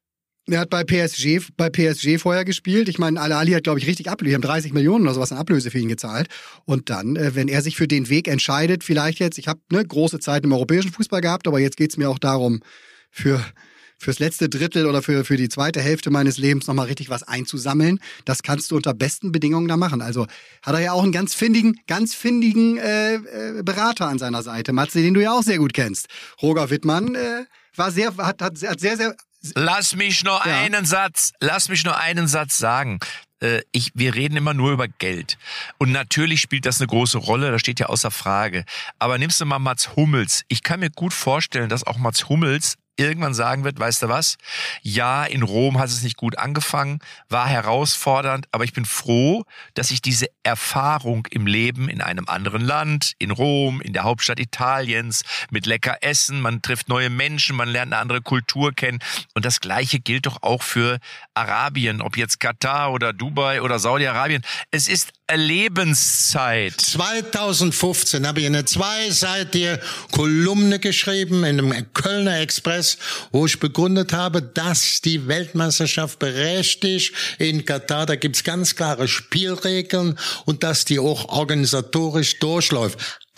Er hat bei P S G, bei P S G vorher gespielt. Ich meine, Al-Ahly hat, glaube ich, richtig Ablöse. Die haben dreißig Millionen oder sowas an Ablöse für ihn gezahlt. Und dann, äh, wenn er sich für den Weg entscheidet, vielleicht jetzt, ich habe eine große Zeit im europäischen Fußball gehabt, aber jetzt geht's mir auch darum, für fürs letzte Drittel oder für für die zweite Hälfte meines Lebens nochmal richtig was einzusammeln. Das kannst du unter besten Bedingungen da machen. Also hat er ja auch einen ganz findigen, ganz findigen äh, äh, Berater an seiner Seite, Matze, den du ja auch sehr gut kennst. Roger Wittmann äh, war sehr, hat, hat, hat sehr, sehr Lass mich nur Ja. einen Satz, lass mich nur einen Satz sagen. Äh, Ich, wir reden immer nur über Geld. Und natürlich spielt das eine große Rolle, das steht ja außer Frage. Aber nimmst du mal Mats Hummels. Ich kann mir gut vorstellen, dass auch Mats Hummels irgendwann sagen wird, weißt du was? Ja, in Rom hat es nicht gut angefangen, war herausfordernd, aber ich bin froh, dass ich diese Erfahrung im Leben in einem anderen Land, in Rom, in der Hauptstadt Italiens, mit lecker Essen, man trifft neue Menschen, man lernt eine andere Kultur kennen. Und das Gleiche gilt doch auch für Arabien, ob jetzt Katar oder Dubai oder Saudi-Arabien. Es ist Lebenszeit. zweitausendfünfzehn habe ich eine zweiseitige Kolumne geschrieben in einem Kölner Express, wo ich begründet habe, dass die Weltmeisterschaft berechtigt in Katar, da gibt's ganz klare Spielregeln und dass die auch organisatorisch durchläuft.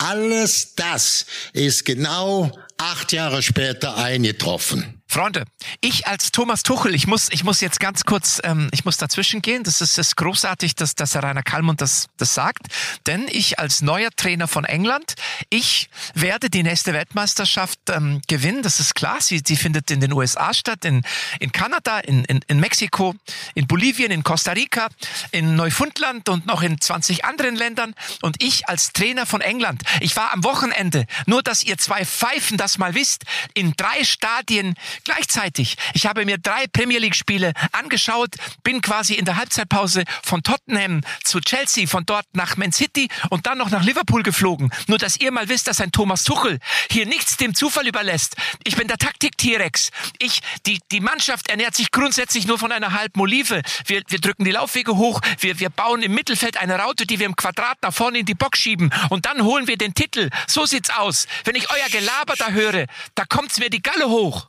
Alles das ist genau acht Jahre später eingetroffen. Freunde, ich als Thomas Tuchel, ich muss, ich muss jetzt ganz kurz, ähm, ich muss dazwischen gehen. Das ist, das ist großartig, dass, dass Rainer Kallmund das, das sagt. Denn ich als neuer Trainer von England, ich werde die nächste Weltmeisterschaft ähm, gewinnen. Das ist klar. Sie, sie findet in den U S A statt, in, in Kanada, in, in, in Mexiko, in Bolivien, in Costa Rica, in Neufundland und noch in zwanzig anderen Ländern. Und ich als Trainer von England, ich war am Wochenende, nur dass ihr zwei Pfeifen das mal wisst, in drei Stadien gleichzeitig. Ich habe mir drei Premier League Spiele angeschaut, bin quasi in der Halbzeitpause von Tottenham zu Chelsea, von dort nach Man City und dann noch nach Liverpool geflogen. Nur, dass ihr mal wisst, dass ein Thomas Tuchel hier nichts dem Zufall überlässt. Ich bin der Taktik-T-Rex. Ich, die, die Mannschaft ernährt sich grundsätzlich nur von einer halben Olive. Wir, wir drücken die Laufwege hoch, wir, wir bauen im Mittelfeld eine Raute, die wir im Quadrat nach vorne in die Box schieben und dann holen wir den Titel. So sieht's aus. Wenn ich euer Gelaber da höre, da kommt's mir die Galle hoch.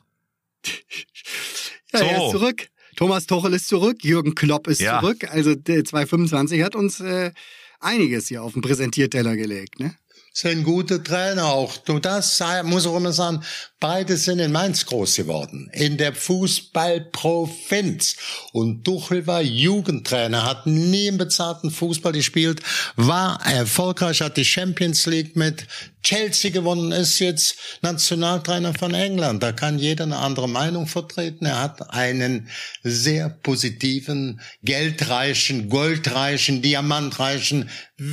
Ja, So. er ist zurück. Thomas Tuchel ist zurück, Jürgen Klopp ist Ja. zurück. Also der zweitausendfünfundzwanzig hat uns äh, einiges hier auf den Präsentierteller gelegt, ne? Sind gute Trainer auch. Du, das sei- muss auch immer sagen, beide sind in Mainz groß geworden. In der Fußballprovinz. Und Tuchel war Jugendtrainer, hat nie im bezahlten Fußball gespielt, war erfolgreich, hat die Champions League mit Chelsea gewonnen, ist jetzt Nationaltrainer von England. Da kann jeder eine andere Meinung vertreten. Er hat einen sehr positiven, geldreichen, goldreichen, diamantreichen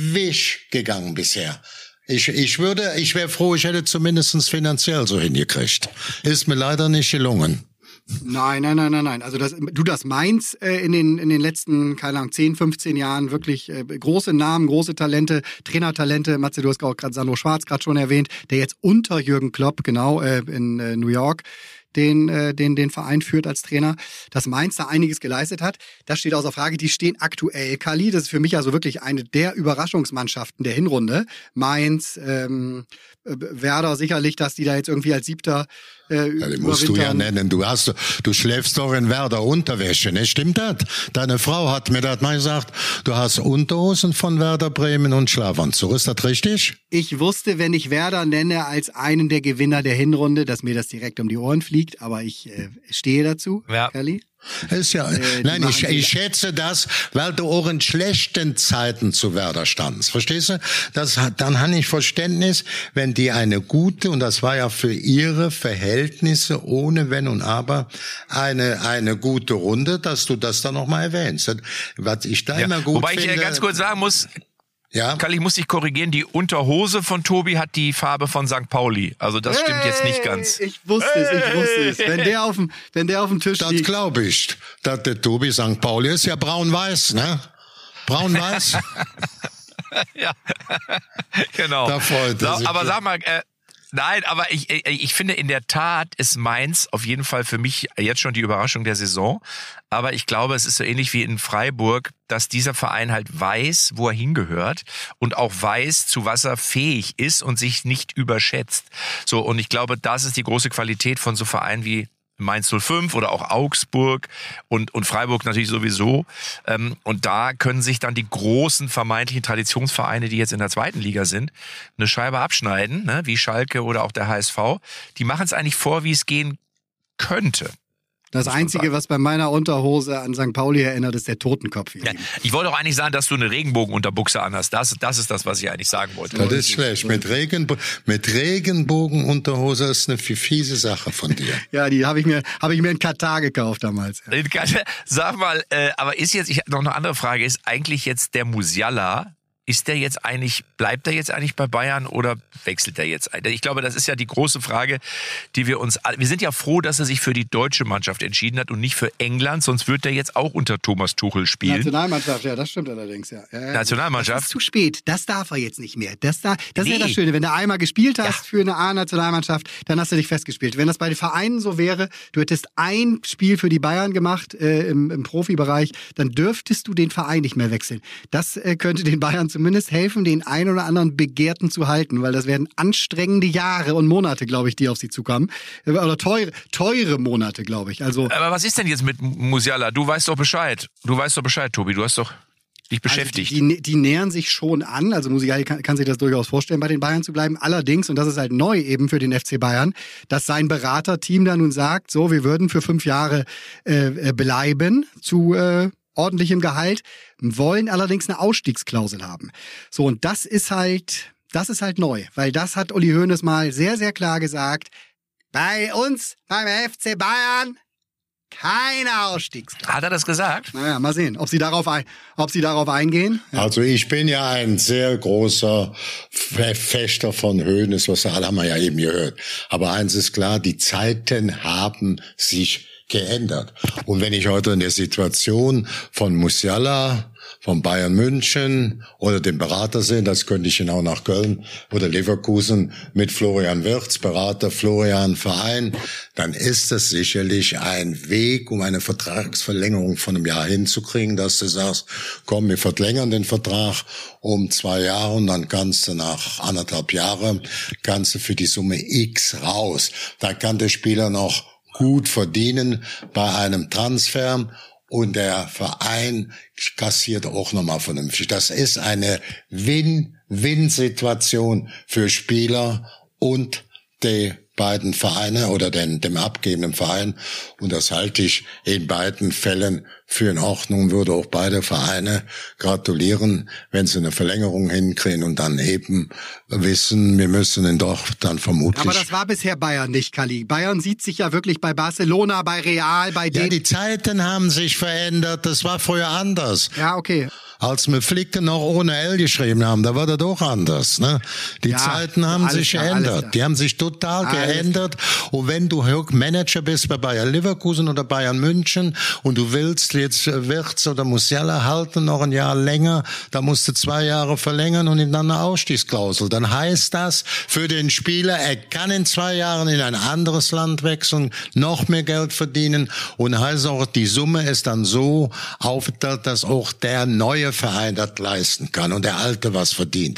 Weg gegangen bisher. Ich, ich würde, ich wäre froh, ich hätte zumindestens finanziell so hingekriegt. Ist mir leider nicht gelungen. Nein, nein, nein, nein, nein. Also das, du das Mainz äh, in den in den letzten, keine Ahnung, zehn, fünfzehn Jahren wirklich äh, große Namen, große Talente, Trainertalente. Matze, du hast auch gerade Sandro Schwarz gerade schon erwähnt, der jetzt unter Jürgen Klopp, genau, äh, in äh, New York, den, äh, den, den Verein führt als Trainer, dass Mainz da einiges geleistet hat. Das steht außer Frage. Die stehen aktuell, Kali, das ist für mich also wirklich eine der Überraschungsmannschaften der Hinrunde. Mainz, ähm, äh, Werder sicherlich, dass die da jetzt irgendwie als Siebter äh, Ja, den musst du ja überwintern. nennen. Du hast, du schläfst doch in Werder Unterwäsche, ne? Stimmt das? Deine Frau hat mir das mal gesagt. Du hast Unterhosen von Werder Bremen und Schlafanzug. Ist das richtig? Ich wusste, wenn ich Werder nenne als einen der Gewinner der Hinrunde, dass mir das direkt um die Ohren fliegt, aber ich äh, stehe dazu, Ja. Kali. Ist ja, Äh, die nein, ich, machen die- ich schätze das, weil du auch in schlechten Zeiten zu Werder standst. Verstehst du? Das hat, dann habe ich Verständnis, wenn die eine gute, und das war ja für ihre Verhältnisse ohne Wenn und Aber eine, eine gute Runde, dass du das dann nochmal erwähnst. Das- Was ich da Ja. immer gut Wobei finde. ich äh, ganz kurz sagen muss, ja. Karl, ich muss dich korrigieren, die Unterhose von Tobi hat die Farbe von Sankt Pauli. Also das stimmt jetzt nicht ganz. Ich wusste es, ich wusste es. Wenn der auf dem, wenn der auf dem Tisch Das liegt. glaube ich. Dass der Tobi Sankt Pauli ist ja braun-weiß, ne? Braun-weiß? Ja, genau. Da freut er so, sich. Aber sag mal, äh, nein, aber ich, ich, ich finde in der Tat ist Mainz auf jeden Fall für mich jetzt schon die Überraschung der Saison. Aber ich glaube, es ist so ähnlich wie in Freiburg, dass dieser Verein halt weiß, wo er hingehört und auch weiß, zu was er fähig ist und sich nicht überschätzt. So, und ich glaube, das ist die große Qualität von so Vereinen wie Mainz null fünf oder auch Augsburg und, und Freiburg natürlich sowieso. Ähm, und da können sich dann die großen vermeintlichen Traditionsvereine, die jetzt in der zweiten Liga sind, eine Scheibe abschneiden, ne, wie Schalke oder auch der H S V. Die machen es eigentlich vor, wie es gehen könnte. Das Einzige, was bei meiner Unterhose an Sankt Pauli erinnert, ist der Totenkopf. Ja, ich wollte auch eigentlich sagen, dass du eine Regenbogenunterbuchse anhast. Das, das ist das, was ich eigentlich sagen wollte. Das ist schlecht. Mit, Regenbo- mit Regenbogenunterhose ist eine fiese Sache von dir. Ja, die habe ich mir habe ich mir in Katar gekauft damals. Ja. In Katar, sag mal, äh, aber ist jetzt, ich noch eine andere Frage, ist eigentlich jetzt der Musiala, ist der jetzt eigentlich, bleibt der jetzt eigentlich bei Bayern oder wechselt der jetzt? Ich glaube, das ist ja die große Frage, die wir uns, wir sind ja froh, dass er sich für die deutsche Mannschaft entschieden hat und nicht für England, sonst wird er jetzt auch unter Thomas Tuchel spielen. Nationalmannschaft, ja, das stimmt allerdings, ja. ja, ja. Nationalmannschaft. Das ist zu spät, das darf er jetzt nicht mehr. Das, da, das Nee. ist ja das Schöne, wenn du einmal gespielt hast Ja. für eine A-Nationalmannschaft, dann hast du dich festgespielt. Wenn das bei den Vereinen so wäre, du hättest ein Spiel für die Bayern gemacht äh, im, im Profibereich, dann dürftest du den Verein nicht mehr wechseln. Das äh, könnte den Bayern zumindest helfen, den einen oder anderen Begehrten zu halten, weil das werden anstrengende Jahre und Monate, glaube ich, die auf sie zukommen. Oder teure, teure Monate, glaube ich. Also, Aber was ist denn jetzt mit Musiala? Du weißt doch Bescheid. Du weißt doch Bescheid, Tobi. Du hast doch dich beschäftigt. Also die, die, die nähern sich schon an. Also Musiala kann, kann sich das durchaus vorstellen, bei den Bayern zu bleiben. Allerdings, und das ist halt neu eben für den F C Bayern, dass sein Beraterteam da nun sagt, so, wir würden für fünf Jahre äh, bleiben zu äh, ordentlichem Gehalt, wollen allerdings eine Ausstiegsklausel haben. So, und das ist halt, das ist halt neu, weil das hat Uli Hoeneß mal sehr, sehr klar gesagt. Bei uns, beim F C Bayern, keine Ausstiegsklausel. Hat er das gesagt? Naja, mal sehen, ob sie darauf, ein, ob sie darauf eingehen. Also ich bin ja ein sehr großer Verfechter von Hoeneß, was haben wir ja eben gehört. Aber eins ist klar, die Zeiten haben sich geändert. Und wenn ich heute in der Situation von Musiala, von Bayern München oder dem Berater sehe, das könnte ich genau nach Köln oder Leverkusen mit Florian Wirtz, Berater Florian Verein, dann ist das sicherlich ein Weg, um eine Vertragsverlängerung von einem Jahr hinzukriegen, dass du sagst, komm, wir verlängern den Vertrag um zwei Jahre und dann kannst du nach anderthalb Jahren, kannst du für die Summe X raus. Da kann der Spieler noch gut verdienen bei einem Transfer und der Verein kassiert auch nochmal vernünftig. Das ist eine Win-Win-Situation für Spieler und die beiden Vereine oder den, dem abgebenden Verein. Und das halte ich in beiden Fällen für in Ordnung, würde auch beide Vereine gratulieren, wenn sie eine Verlängerung hinkriegen und dann eben wissen, wir müssen ihn doch dann vermutlich... Aber das war bisher Bayern nicht, Kalli. Bayern sieht sich ja wirklich bei Barcelona, bei Real, bei Ja, denen... die Zeiten haben sich verändert, das war früher anders. Ja, okay. Als wir Flicken noch ohne L geschrieben haben, da war das doch anders. Ne? Die Ja, Zeiten haben alles sich klar, alles geändert. klar. Die haben sich total Alles geändert. Und wenn du Manager bist bei Bayern Leverkusen oder Bayern München und du willst jetzt Wirtz oder Musiala halten noch ein Jahr länger, da musst du zwei Jahre verlängern und ihm dann eine Ausstiegsklausel. Dann heißt das für den Spieler, er kann in zwei Jahren in ein anderes Land wechseln, noch mehr Geld verdienen und heißt auch, die Summe ist dann so aufgeteilt, dass auch der neue Verein das leisten kann und der alte was verdient.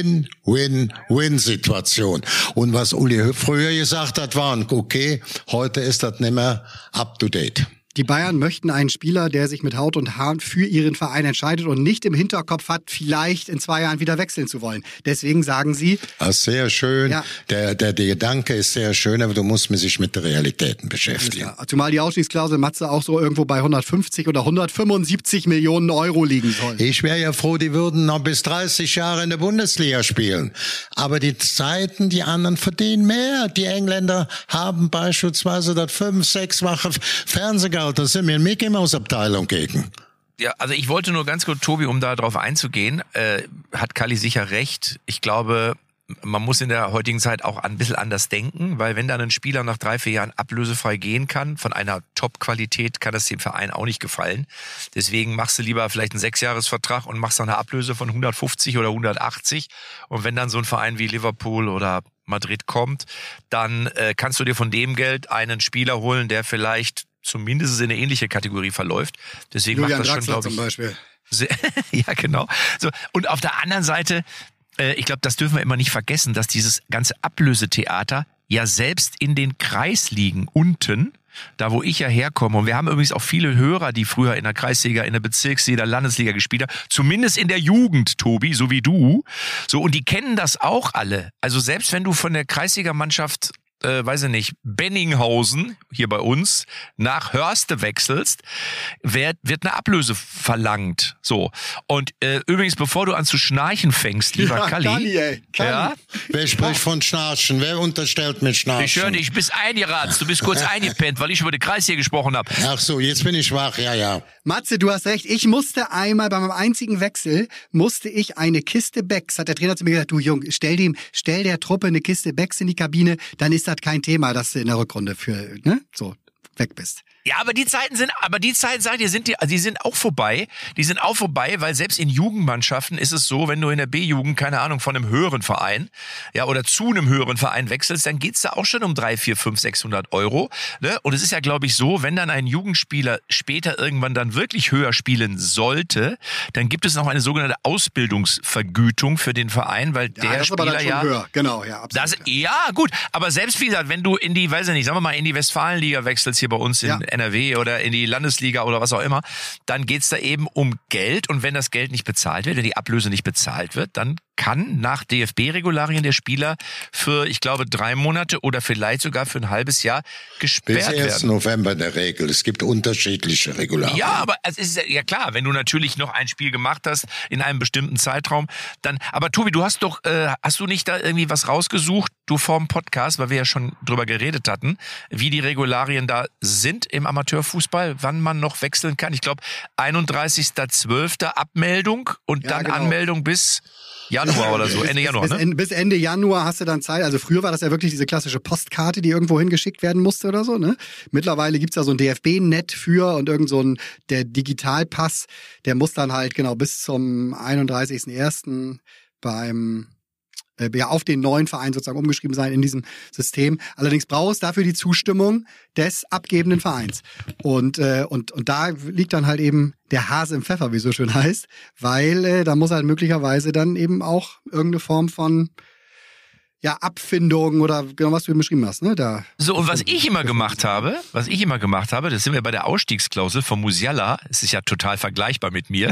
Win-Win-Win-Situation. Und was Uli früher gesagt hat, war okay, heute ist das nicht mehr up to date. Die Bayern möchten einen Spieler, der sich mit Haut und Haaren für ihren Verein entscheidet und nicht im Hinterkopf hat, vielleicht in zwei Jahren wieder wechseln zu wollen. Deswegen sagen sie... Das ist sehr schön. Ja. Der, der, der Gedanke ist sehr schön, aber du musst sich mit den Realitäten beschäftigen. Ja, zumal die Ausstiegsklausel, Matze, auch so irgendwo bei hundertfünfzig oder hundertfünfundsiebzig Millionen Euro liegen soll. Ich wäre ja froh, die würden noch bis dreißig Jahre in der Bundesliga spielen. Aber die Zeiten, die anderen verdienen mehr. Die Engländer haben beispielsweise das fünf-, sechsfache Fernsehgeld. Da sind wir in Mickey Mouse Abteilung gegen. Ja, also ich wollte nur ganz kurz, Tobi, um da drauf einzugehen, äh, hat Kalli sicher recht. Ich glaube, man muss in der heutigen Zeit auch ein bisschen anders denken, weil wenn dann ein Spieler nach drei, vier Jahren ablösefrei gehen kann, von einer Top-Qualität, kann das dem Verein auch nicht gefallen. Deswegen machst du lieber vielleicht einen Sechsjahresvertrag und machst dann eine Ablöse von hundertfünfzig oder hundertachtzig. Und wenn dann so ein Verein wie Liverpool oder Madrid kommt, dann äh, kannst du dir von dem Geld einen Spieler holen, der vielleicht zumindest in eine ähnliche Kategorie verläuft. Deswegen Julian macht das schon, Draxler glaube ich... zum Beispiel. Sehr, ja, genau. So, und auf der anderen Seite, äh, ich glaube, das dürfen wir immer nicht vergessen, dass dieses ganze Ablösetheater ja selbst in den Kreisligen unten da wo ich ja herkomme, und wir haben übrigens auch viele Hörer, die früher in der Kreisliga, in der Bezirksliga, Landesliga gespielt haben, zumindest in der Jugend, Tobi, so wie du. So, und die kennen das auch alle. Also selbst wenn du von der Kreisligamannschaft Äh, weiß ich nicht, Benninghausen, hier bei uns, nach Hörste wechselst, wird, wird eine Ablöse verlangt. So. Und äh, übrigens, bevor du an zu schnarchen fängst, lieber ja, Kalli. Kalli, ey. Kalli. Ja? Wer spricht von Schnarchen? Wer unterstellt mit Schnarchen? Ich höre dich, du bist eingeratzt, du bist kurz eingepennt, weil ich über den Kreis hier gesprochen habe. Ach so, jetzt bin ich wach, ja, ja. Matze, du hast recht. Ich musste einmal bei meinem einzigen Wechsel, musste ich eine Kiste Becks, hat der Trainer zu mir gesagt, du Jung, stell dem, stell der Truppe eine Kiste Becks in die Kabine, dann ist das kein Thema, dass du in der Rückrunde für, ne, so weg bist. Ja, aber die Zeiten sind, aber die Zeiten, sag ich dir, sind die, die sind auch vorbei. Die sind auch vorbei, weil selbst in Jugendmannschaften ist es so, wenn du in der B-Jugend, keine Ahnung, von einem höheren Verein, ja, oder zu einem höheren Verein wechselst, dann geht's da auch schon um drei, vier, fünf, sechshundert Euro, ne? Und es ist ja, glaube ich, so, wenn dann ein Jugendspieler später irgendwann dann wirklich höher spielen sollte, dann gibt es noch eine sogenannte Ausbildungsvergütung für den Verein, weil Ja, der das ist Spieler aber dann schon ja, höher. Genau, ja, absolut. das, ja, gut, aber selbst wie gesagt, wenn du in die, weiß ich nicht, sagen wir mal, in die Westfalenliga wechselst hier bei uns in Ja. N R W oder in die Landesliga oder was auch immer, dann geht's da eben um Geld, und wenn das Geld nicht bezahlt wird, wenn die Ablöse nicht bezahlt wird, dann kann nach D F B-Regularien der Spieler für, ich glaube, drei Monate oder vielleicht sogar für ein halbes Jahr gesperrt Bis werden. ersten November in der Regel. Es gibt unterschiedliche Regularien. Ja, aber es ist ja, ja klar, wenn du natürlich noch ein Spiel gemacht hast in einem bestimmten Zeitraum, dann, aber Tobi, du hast doch, äh, hast du nicht da irgendwie was rausgesucht, du vorm Podcast, weil wir ja schon drüber geredet hatten, wie die Regularien da sind im Amateurfußball, wann man noch wechseln kann? Ich glaube, einunddreißigster zwölfter Abmeldung und Ja, dann genau. Anmeldung bis Januar oder so, Ende Januar, bis, ne? Ende, bis Ende Januar hast du dann Zeit. Also früher war das ja wirklich diese klassische Postkarte, die irgendwo hingeschickt werden musste oder so, ne? Mittlerweile gibt's ja so ein D F B-Net für und irgend so ein, der Digitalpass, der muss dann halt genau bis zum einunddreißigsten ersten beim äh, ja auf den neuen Verein sozusagen umgeschrieben sein in diesem System. Allerdings brauchst du dafür die Zustimmung des abgebenden Vereins. Und äh, und und da liegt dann halt eben der Hase im Pfeffer, wie es so schön heißt, weil äh, da muss halt möglicherweise dann eben auch irgendeine Form von ja, Abfindung oder genau was du eben beschrieben hast, ne? Da. So, und was ich immer gemacht habe, was ich immer gemacht habe, das sind wir bei der Ausstiegsklausel von Musiala, es ist ja total vergleichbar mit mir.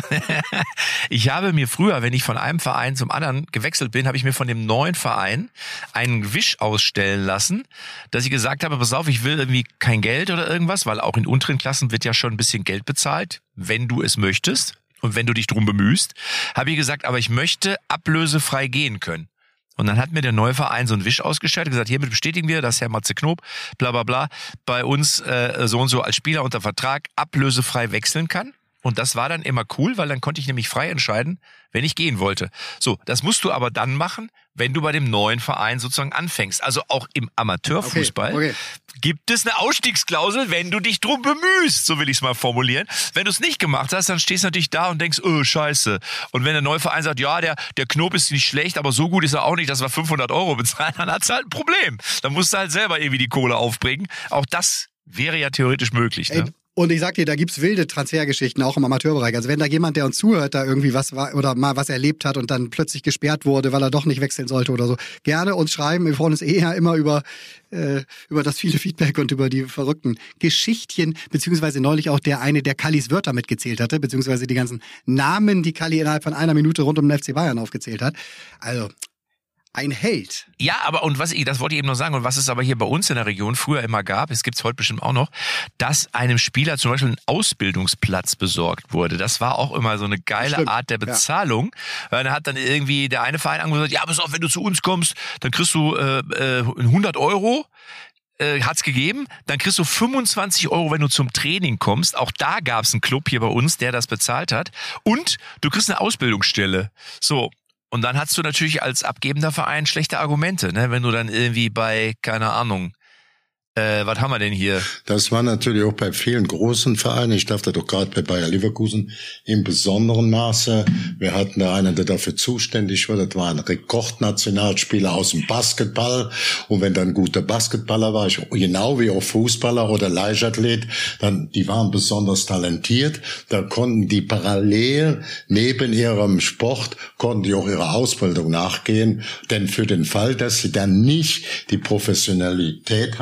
Ich habe mir früher, wenn ich von einem Verein zum anderen gewechselt bin, habe ich mir von dem neuen Verein einen Wisch ausstellen lassen, dass ich gesagt habe, pass auf, ich will irgendwie kein Geld oder irgendwas, weil auch in unteren Klassen wird ja schon ein bisschen Geld bezahlt, wenn du es möchtest und wenn du dich drum bemühst, habe ich gesagt, aber ich möchte ablösefrei gehen können. Und dann hat mir der neue Verein so einen Wisch ausgestellt, gesagt, hiermit bestätigen wir, dass Herr Matze Knob, bla bla bla, bei uns äh, so und so als Spieler unter Vertrag ablösefrei wechseln kann. Und das war dann immer cool, weil dann konnte ich nämlich frei entscheiden, wenn ich gehen wollte. So, das musst du aber dann machen, wenn du bei dem neuen Verein sozusagen anfängst. Also auch im Amateurfußball Okay, okay. gibt es eine Ausstiegsklausel, wenn du dich drum bemühst, so will ich es mal formulieren. Wenn du es nicht gemacht hast, dann stehst du natürlich da und denkst, oh, scheiße. Und wenn der neue Verein sagt, ja, der, der Knob ist nicht schlecht, aber so gut ist er auch nicht, dass wir fünfhundert Euro bezahlen, dann hat's halt ein Problem. Dann musst du halt selber irgendwie die Kohle aufbringen. Auch das wäre ja theoretisch möglich, ne? Ey, und ich sag dir, da gibt's wilde Transfergeschichten, auch im Amateurbereich. Also wenn da jemand, der uns zuhört, da irgendwie was war oder mal was erlebt hat und dann plötzlich gesperrt wurde, weil er doch nicht wechseln sollte oder so, gerne uns schreiben. Wir freuen uns eher immer über, äh, über das viele Feedback und über die verrückten Geschichtchen, beziehungsweise neulich auch der eine, der Kallis Wörter mitgezählt hatte, beziehungsweise die ganzen Namen, die Kalli innerhalb von einer Minute rund um den F C Bayern aufgezählt hat. Also ein Held. Ja, aber und was ich, das wollte ich eben noch sagen, und was es aber hier bei uns in der Region früher immer gab, es gibt's heute bestimmt auch noch, dass einem Spieler zum Beispiel ein Ausbildungsplatz besorgt wurde. Das war auch immer so eine geile Stimmt, Art der Bezahlung. Ja. Weil dann hat dann irgendwie der eine Verein angesagt, ja, pass auf, wenn du zu uns kommst, dann kriegst du äh, äh, hundert Euro. Äh, hat's gegeben, dann kriegst du fünfundzwanzig Euro, wenn du zum Training kommst. Auch da gab's einen Club hier bei uns, der das bezahlt hat. Und du kriegst eine Ausbildungsstelle. So. Und dann hast du natürlich als abgebender Verein schlechte Argumente, ne? Wenn du dann irgendwie bei, keine Ahnung, äh, was haben wir denn hier? Das war natürlich auch bei vielen großen Vereinen, ich dachte doch gerade bei Bayer Leverkusen im besonderen Maße. Wir hatten da einen, der dafür zuständig war, das war ein Rekordnationalspieler aus dem Basketball. Und wenn dann ein guter Basketballer war, ich, genau wie auch Fußballer oder Leichtathlet, dann die waren besonders talentiert. Da konnten die parallel neben ihrem Sport, konnten die auch ihrer Ausbildung nachgehen. Denn für den Fall, dass sie dann nicht die Professionalität hatten,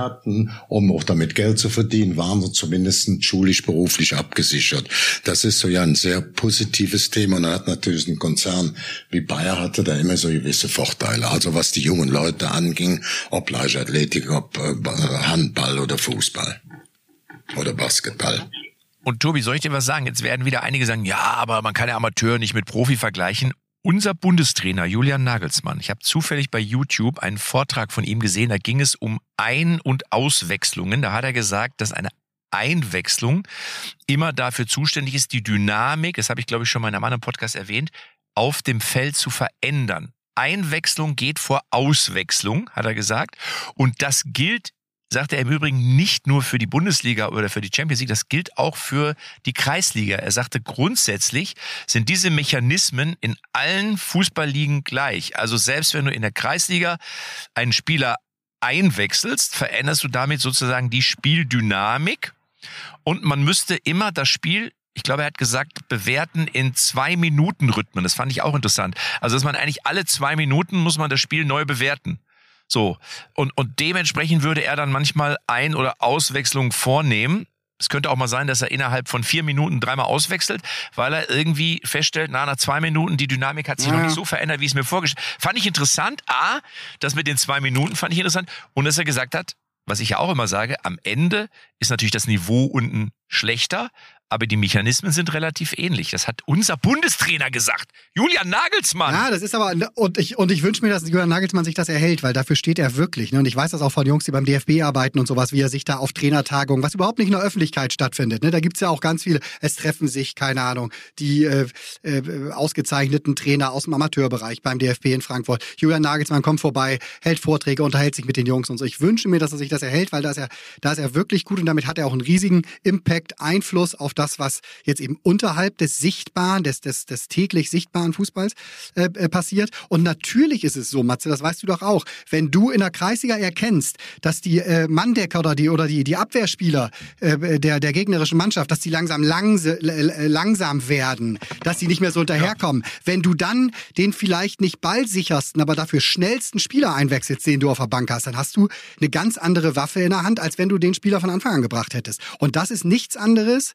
hatten, um auch damit Geld zu verdienen, waren wir zumindest schulisch-beruflich abgesichert. Das ist so ja ein sehr positives Thema, und dann hat natürlich ein Konzern wie Bayer hatte da immer so gewisse Vorteile. Also was die jungen Leute anging, ob Leichtathletik, ob äh, Handball oder Fußball oder Basketball. Und Tobi, soll ich dir was sagen? Jetzt werden wieder einige sagen, ja, aber man kann ja Amateur nicht mit Profi vergleichen. Unser Bundestrainer Julian Nagelsmann, ich habe zufällig bei YouTube einen Vortrag von ihm gesehen, da ging es um Ein- und Auswechslungen. Da hat er gesagt, dass eine Einwechslung immer dafür zuständig ist, die Dynamik, das habe ich glaube ich schon mal in einem anderen Podcast erwähnt, auf dem Feld zu verändern. Einwechslung geht vor Auswechslung, hat er gesagt. Und das gilt, sagt er im Übrigen, nicht nur für die Bundesliga oder für die Champions League, das gilt auch für die Kreisliga. Er sagte, grundsätzlich sind diese Mechanismen in allen Fußballligen gleich. Also selbst wenn du in der Kreisliga einen Spieler einwechselst, veränderst du damit sozusagen die Spieldynamik. Und man müsste immer das Spiel, ich glaube, er hat gesagt, bewerten in Zwei-Minuten-Rhythmen. Das fand ich auch interessant. Also, dass man eigentlich alle zwei Minuten muss man das Spiel neu bewerten. So. Und, und dementsprechend würde er dann manchmal Ein- oder Auswechslung vornehmen. Es könnte auch mal sein, dass er innerhalb von vier Minuten dreimal auswechselt, weil er irgendwie feststellt, na, nach zwei Minuten, die Dynamik hat sich ja noch nicht so verändert, wie ich es mir vorgestellt habe. Fand ich interessant. A, das mit den zwei Minuten fand ich interessant. Und dass er gesagt hat, was ich ja auch immer sage, am Ende ist natürlich das Niveau unten schlechter, aber die Mechanismen sind relativ ähnlich. Das hat unser Bundestrainer gesagt. Julian Nagelsmann. Ja, das ist aber, und ich, und ich wünsche mir, dass Julian Nagelsmann sich das erhält, weil dafür steht er wirklich. Ne? Und ich weiß das auch von Jungs, die beim D F B arbeiten und sowas, wie er sich da auf Trainertagungen, was überhaupt nicht in der Öffentlichkeit stattfindet. Ne? Da gibt's ja auch ganz viele, es treffen sich, keine Ahnung, die äh, äh, ausgezeichneten Trainer aus dem Amateurbereich beim D F B in Frankfurt. Julian Nagelsmann kommt vorbei, hält Vorträge, unterhält sich mit den Jungs und so. Ich wünsche mir, dass er sich das erhält, weil da ist er, da ist er wirklich gut und damit hat er auch einen riesigen Impact, Einfluss auf das, was jetzt eben unterhalb des Sichtbaren, des, des, des täglich sichtbaren Fußballs äh, äh, passiert. Und natürlich ist es so, Matze, das weißt du doch auch, wenn du in der Kreisliga erkennst, dass die äh, Manndecker oder die oder die die Abwehrspieler äh, der der gegnerischen Mannschaft, dass die langsam langse, äh, langsam werden, dass die nicht mehr so hinterherkommen. Ja. Wenn du dann den vielleicht nicht ballsichersten, aber dafür schnellsten Spieler einwechselst, den du auf der Bank hast, dann hast du eine ganz andere Waffe in der Hand, als wenn du den Spieler von Anfang an gebracht hättest. Und das ist nichts anderes,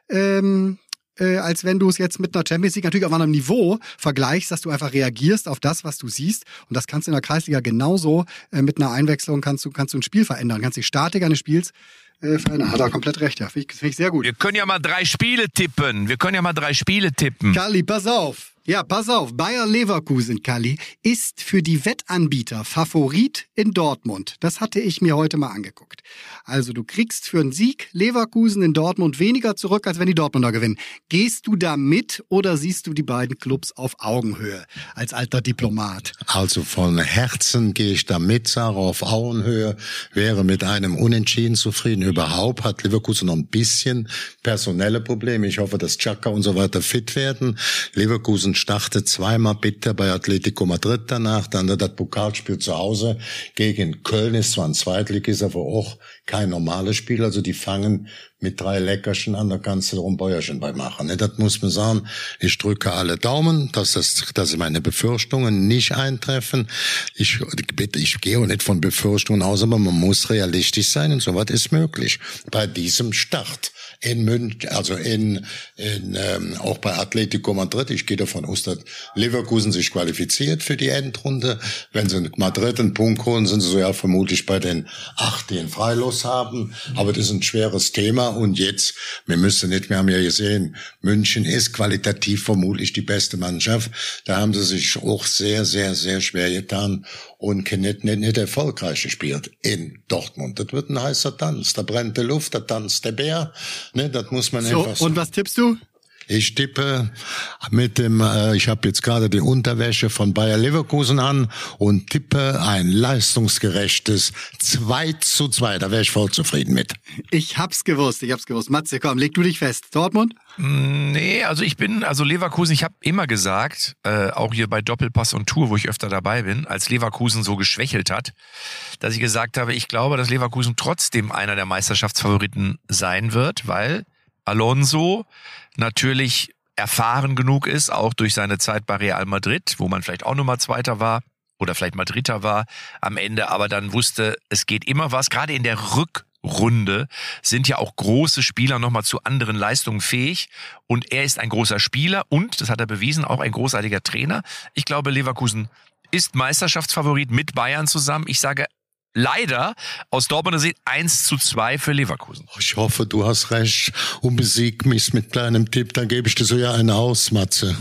Ähm, äh, als wenn du es jetzt mit einer Champions League natürlich auf einem Niveau vergleichst, dass du einfach reagierst auf das, was du siehst. Und das kannst du in der Kreisliga genauso. Äh, mit einer Einwechslung kannst du, kannst du ein Spiel verändern, kannst die Statik eines Spiels äh, verändern. Hat er komplett recht, ja. Finde ich, find ich sehr gut. Wir können ja mal drei Spiele tippen. Wir können ja mal drei Spiele tippen. Kalli, pass auf. Ja, pass auf. Bayer Leverkusen, Kalli, ist für die Wettanbieter Favorit in Dortmund. Das hatte ich mir heute mal angeguckt. Also du kriegst für einen Sieg Leverkusen in Dortmund weniger zurück, als wenn die Dortmunder gewinnen. Gehst du da mit oder siehst du die beiden Clubs auf Augenhöhe als alter Diplomat? Also von Herzen gehe ich da mit, Sarah, auf Augenhöhe, wäre mit einem Unentschieden zufrieden. Überhaupt hat Leverkusen noch ein bisschen personelle Probleme. Ich hoffe, dass Xhaka und so weiter fit werden. Leverkusen startet zweimal bitter bei Atletico Madrid danach, dann das Pokalspiel zu Hause gegen Köln, ist zwar ein Zweitligist, aber auch kein normales Spiel, also die fangen mit drei Leckerchen an, da kannst du drum Bäuerchen bei machen. Das muss man sagen, ich drücke alle Daumen, dass das, dass meine Befürchtungen nicht eintreffen. Ich, bitte, ich gehe auch nicht von Befürchtungen aus, aber man muss realistisch sein und sowas ist möglich. Bei diesem Start in München, also in, in ähm, auch bei Atletico Madrid. Ich gehe davon aus, dass Leverkusen sich qualifiziert für die Endrunde. Wenn sie in Madrid einen Punkt holen, sind sie so ja vermutlich bei den acht, die einen Freilos haben. Aber das ist ein schweres Thema. Und jetzt, wir müssen nicht, wir haben ja gesehen, München ist qualitativ vermutlich die beste Mannschaft. Da haben sie sich auch sehr, sehr, sehr schwer getan und nicht, nicht, nicht erfolgreich gespielt in Dortmund. Das wird ein heißer Tanz. Da brennt die Luft, da tanzt der Bär. Ne, das muss man so, einfach sagen. Und was tippst du? Ich tippe mit dem, äh, ich habe jetzt gerade die Unterwäsche von Bayer Leverkusen an und tippe ein leistungsgerechtes zwei zu zwei. Da wäre ich voll zufrieden mit. Ich hab's gewusst, ich hab's gewusst. Matze, komm, leg du dich fest. Dortmund? Nee, also ich bin, also Leverkusen, ich habe immer gesagt, äh, auch hier bei Doppelpass und Tour, wo ich öfter dabei bin, als Leverkusen so geschwächelt hat, dass ich gesagt habe, ich glaube, dass Leverkusen trotzdem einer der Meisterschaftsfavoriten sein wird, weil Alonso natürlich erfahren genug ist, auch durch seine Zeit bei Real Madrid, wo man vielleicht auch Nummer Zweiter war oder vielleicht mal Dritter war am Ende, aber dann wusste, es geht immer was. Gerade in der Rückrunde sind ja auch große Spieler nochmal zu anderen Leistungen fähig. Und er ist ein großer Spieler und, das hat er bewiesen, auch ein großartiger Trainer. Ich glaube, Leverkusen ist Meisterschaftsfavorit mit Bayern zusammen. Ich sage leider aus Dortmunder Sicht eins zu zwei für Leverkusen. Ich hoffe, du hast recht und besieg mich mit kleinem Tipp. Dann gebe ich dir so ja eine aus, Matze.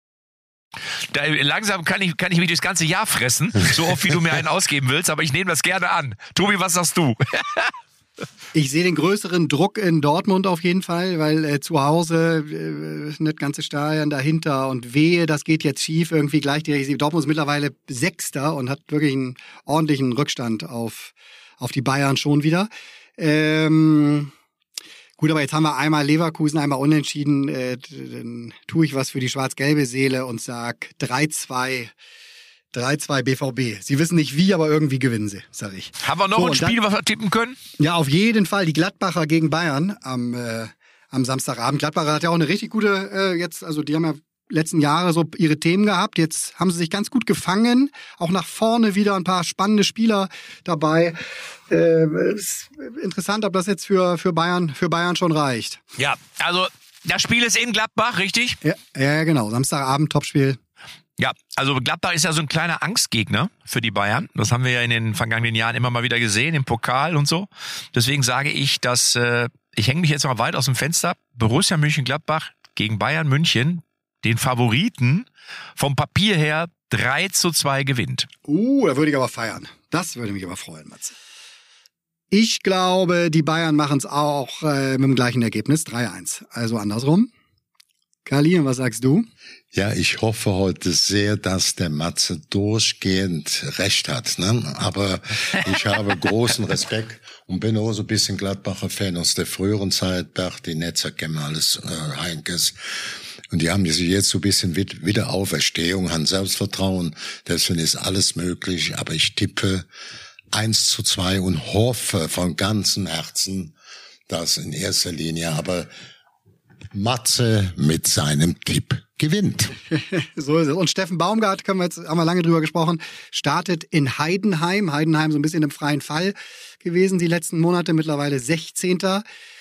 Da, langsam kann ich, kann ich mich das ganze Jahr fressen, so oft wie du mir einen ausgeben willst, aber ich nehme das gerne an. Tobi, was sagst du? Ich sehe den größeren Druck in Dortmund auf jeden Fall, weil äh, zu Hause äh, das ganze Stadion dahinter und wehe, das geht jetzt schief, irgendwie gleich direkt. Dortmund ist mittlerweile Sechster und hat wirklich einen ordentlichen Rückstand auf, auf die Bayern schon wieder. Ähm, gut, aber jetzt haben wir einmal Leverkusen, einmal unentschieden. Äh, dann tue ich was für die schwarz-gelbe Seele und sag drei zwei. drei zwei B V B. Sie wissen nicht wie, aber irgendwie gewinnen sie, sag ich. Haben wir noch so, ein Spiel, dann, was wir tippen können? Ja, auf jeden Fall. Die Gladbacher gegen Bayern am, äh, am Samstagabend. Gladbacher hat ja auch eine richtig gute, äh, jetzt, also die haben ja letzten Jahre so ihre Themen gehabt. Jetzt haben sie sich ganz gut gefangen. Auch nach vorne wieder ein paar spannende Spieler dabei. Äh, ist interessant, ob das jetzt für, für Bayern, für Bayern schon reicht. Ja, also das Spiel ist in Gladbach, richtig? Ja, ja genau. Samstagabend, Topspiel. Ja, also Gladbach ist ja so ein kleiner Angstgegner für die Bayern. Das haben wir ja in den vergangenen Jahren immer mal wieder gesehen, im Pokal und so. Deswegen sage ich, dass äh, ich hänge mich jetzt mal weit aus dem Fenster. Borussia Mönchengladbach gegen Bayern München, den Favoriten, vom Papier her drei zu zwei gewinnt. Uh, da würde ich aber feiern. Das würde mich aber freuen, Matze. Ich glaube, die Bayern machen es auch äh, mit dem gleichen Ergebnis, drei eins. Also andersrum. Kali, und was sagst du? Ja, ich hoffe heute sehr, dass der Matze durchgehend recht hat. Ne? Aber ich habe großen Respekt und bin auch so ein bisschen Gladbacher Fan aus der früheren Zeit. Berti, Netzer, Kemmales, äh, Heinkes. Und die haben sich jetzt so ein bisschen wieder Auferstehung, haben Selbstvertrauen. Deswegen ist alles möglich. Aber ich tippe eins zu zwei und hoffe von ganzem Herzen, dass in erster Linie aber Matze mit seinem Tipp gewinnt. So ist es. Und Steffen Baumgart, können wir jetzt, haben wir lange drüber gesprochen, startet in Heidenheim. Heidenheim so ein bisschen im freien Fall gewesen die letzten Monate, mittlerweile sechzehnter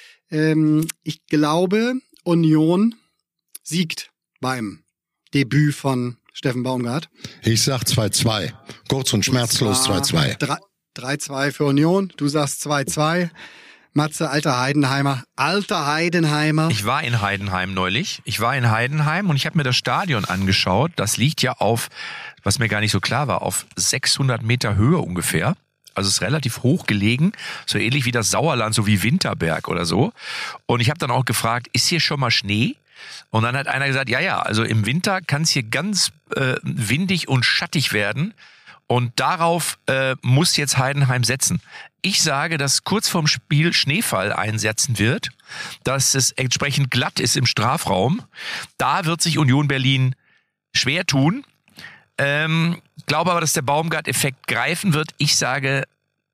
Ähm, ich glaube, Union siegt beim Debüt von Steffen Baumgart. Ich sag zwei zwei. Kurz und schmerzlos zwei zwei. drei zwei für Union. Du sagst zwei zwei. Matze, alter Heidenheimer. Alter Heidenheimer. Ich war in Heidenheim neulich. Ich war in Heidenheim und ich habe mir das Stadion angeschaut. Das liegt ja auf, was mir gar nicht so klar war, auf sechshundert Meter Höhe ungefähr. Also es ist relativ hoch gelegen, so ähnlich wie das Sauerland, so wie Winterberg oder so. Und ich habe dann auch gefragt, ist hier schon mal Schnee? Und dann hat einer gesagt, ja, ja, also im Winter kann es hier ganz äh, windig und schattig werden. Und darauf äh, muss jetzt Heidenheim setzen. Ich sage, dass kurz vorm Spiel Schneefall einsetzen wird, dass es entsprechend glatt ist im Strafraum. Da wird sich Union Berlin schwer tun. Ähm, glaube aber, dass der Baumgart-Effekt greifen wird. Ich sage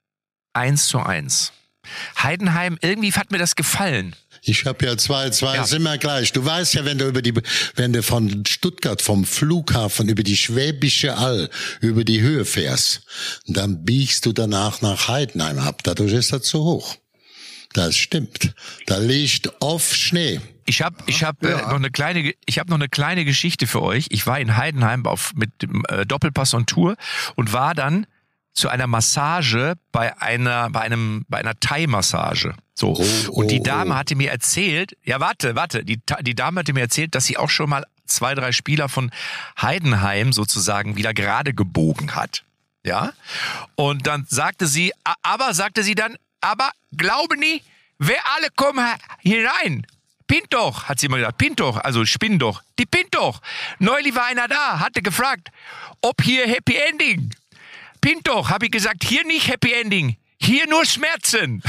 eins zu eins. Heidenheim, irgendwie hat mir das gefallen. Ich habe ja zwei, zwei, ja. Sind wir gleich. Du weißt ja, wenn du über die, wenn du von Stuttgart, vom Flughafen über die Schwäbische All, über die Höhe fährst, dann biegst du danach nach Heidenheim ab. Dadurch ist das zu hoch. Das stimmt. Da liegt oft Schnee. Ich habe ich hab, ja. äh, noch eine kleine ich habe noch eine kleine Geschichte für euch. Ich war in Heidenheim auf mit dem äh, Doppelpass on Tour und war dann zu einer Massage bei einer bei einem bei einer Thai-Massage. So. Oh, oh, und die Dame oh. hatte mir erzählt, ja warte, warte, die die Dame hatte mir erzählt, dass sie auch schon mal zwei, drei Spieler von Heidenheim sozusagen wieder gerade gebogen hat. Ja? Und dann sagte sie, aber sagte sie dann, aber glaube nie, wer alle kommen hinein. Pint doch, hat sie immer gesagt. Pint doch, also spinn doch. Die pint doch. Neulich war einer da, hatte gefragt, ob hier Happy Ending. Pint doch, habe ich gesagt, hier nicht Happy Ending. Hier nur Schmerzen.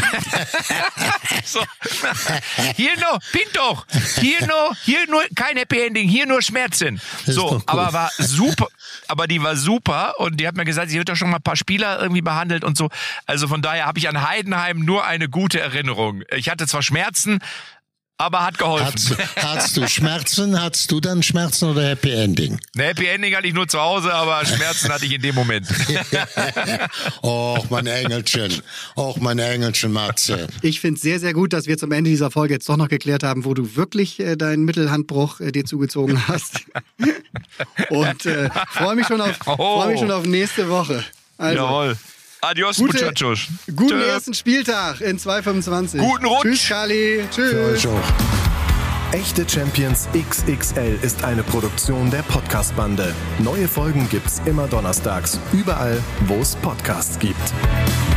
So. Hier nur, pint doch. Hier nur, hier nur kein Happy Ending, hier nur Schmerzen. So, aber war super, aber die war super und die hat mir gesagt, sie wird doch schon mal ein paar Spieler irgendwie behandelt und so. Also von daher habe ich an Heidenheim nur eine gute Erinnerung. Ich hatte zwar Schmerzen, aber hat geholfen. Hattest, hattest du Schmerzen? Hattest du dann Schmerzen oder Happy Ending? Ne, Happy Ending hatte ich nur zu Hause, aber Schmerzen hatte ich in dem Moment. Och, mein Engelchen. Och, mein Engelchen, Matze. Ich finde es sehr, sehr gut, dass wir zum Ende dieser Folge jetzt doch noch geklärt haben, wo du wirklich äh, deinen Mittelhandbruch äh, dir zugezogen hast. Und äh, freue mich, schon auf, Oh. freu mich schon auf nächste Woche. Also, Jawohl. Adios, Gute- Muchachos. guten Tschö. ersten Spieltag in zwei fünfundzwanzig. Guten Rutsch. Tschüss, Charlie. Für Tschüss. euch auch. Echte Champions X X L ist eine Produktion der Podcast-Bande. Neue Folgen gibt's immer donnerstags, überall, wo es Podcasts gibt.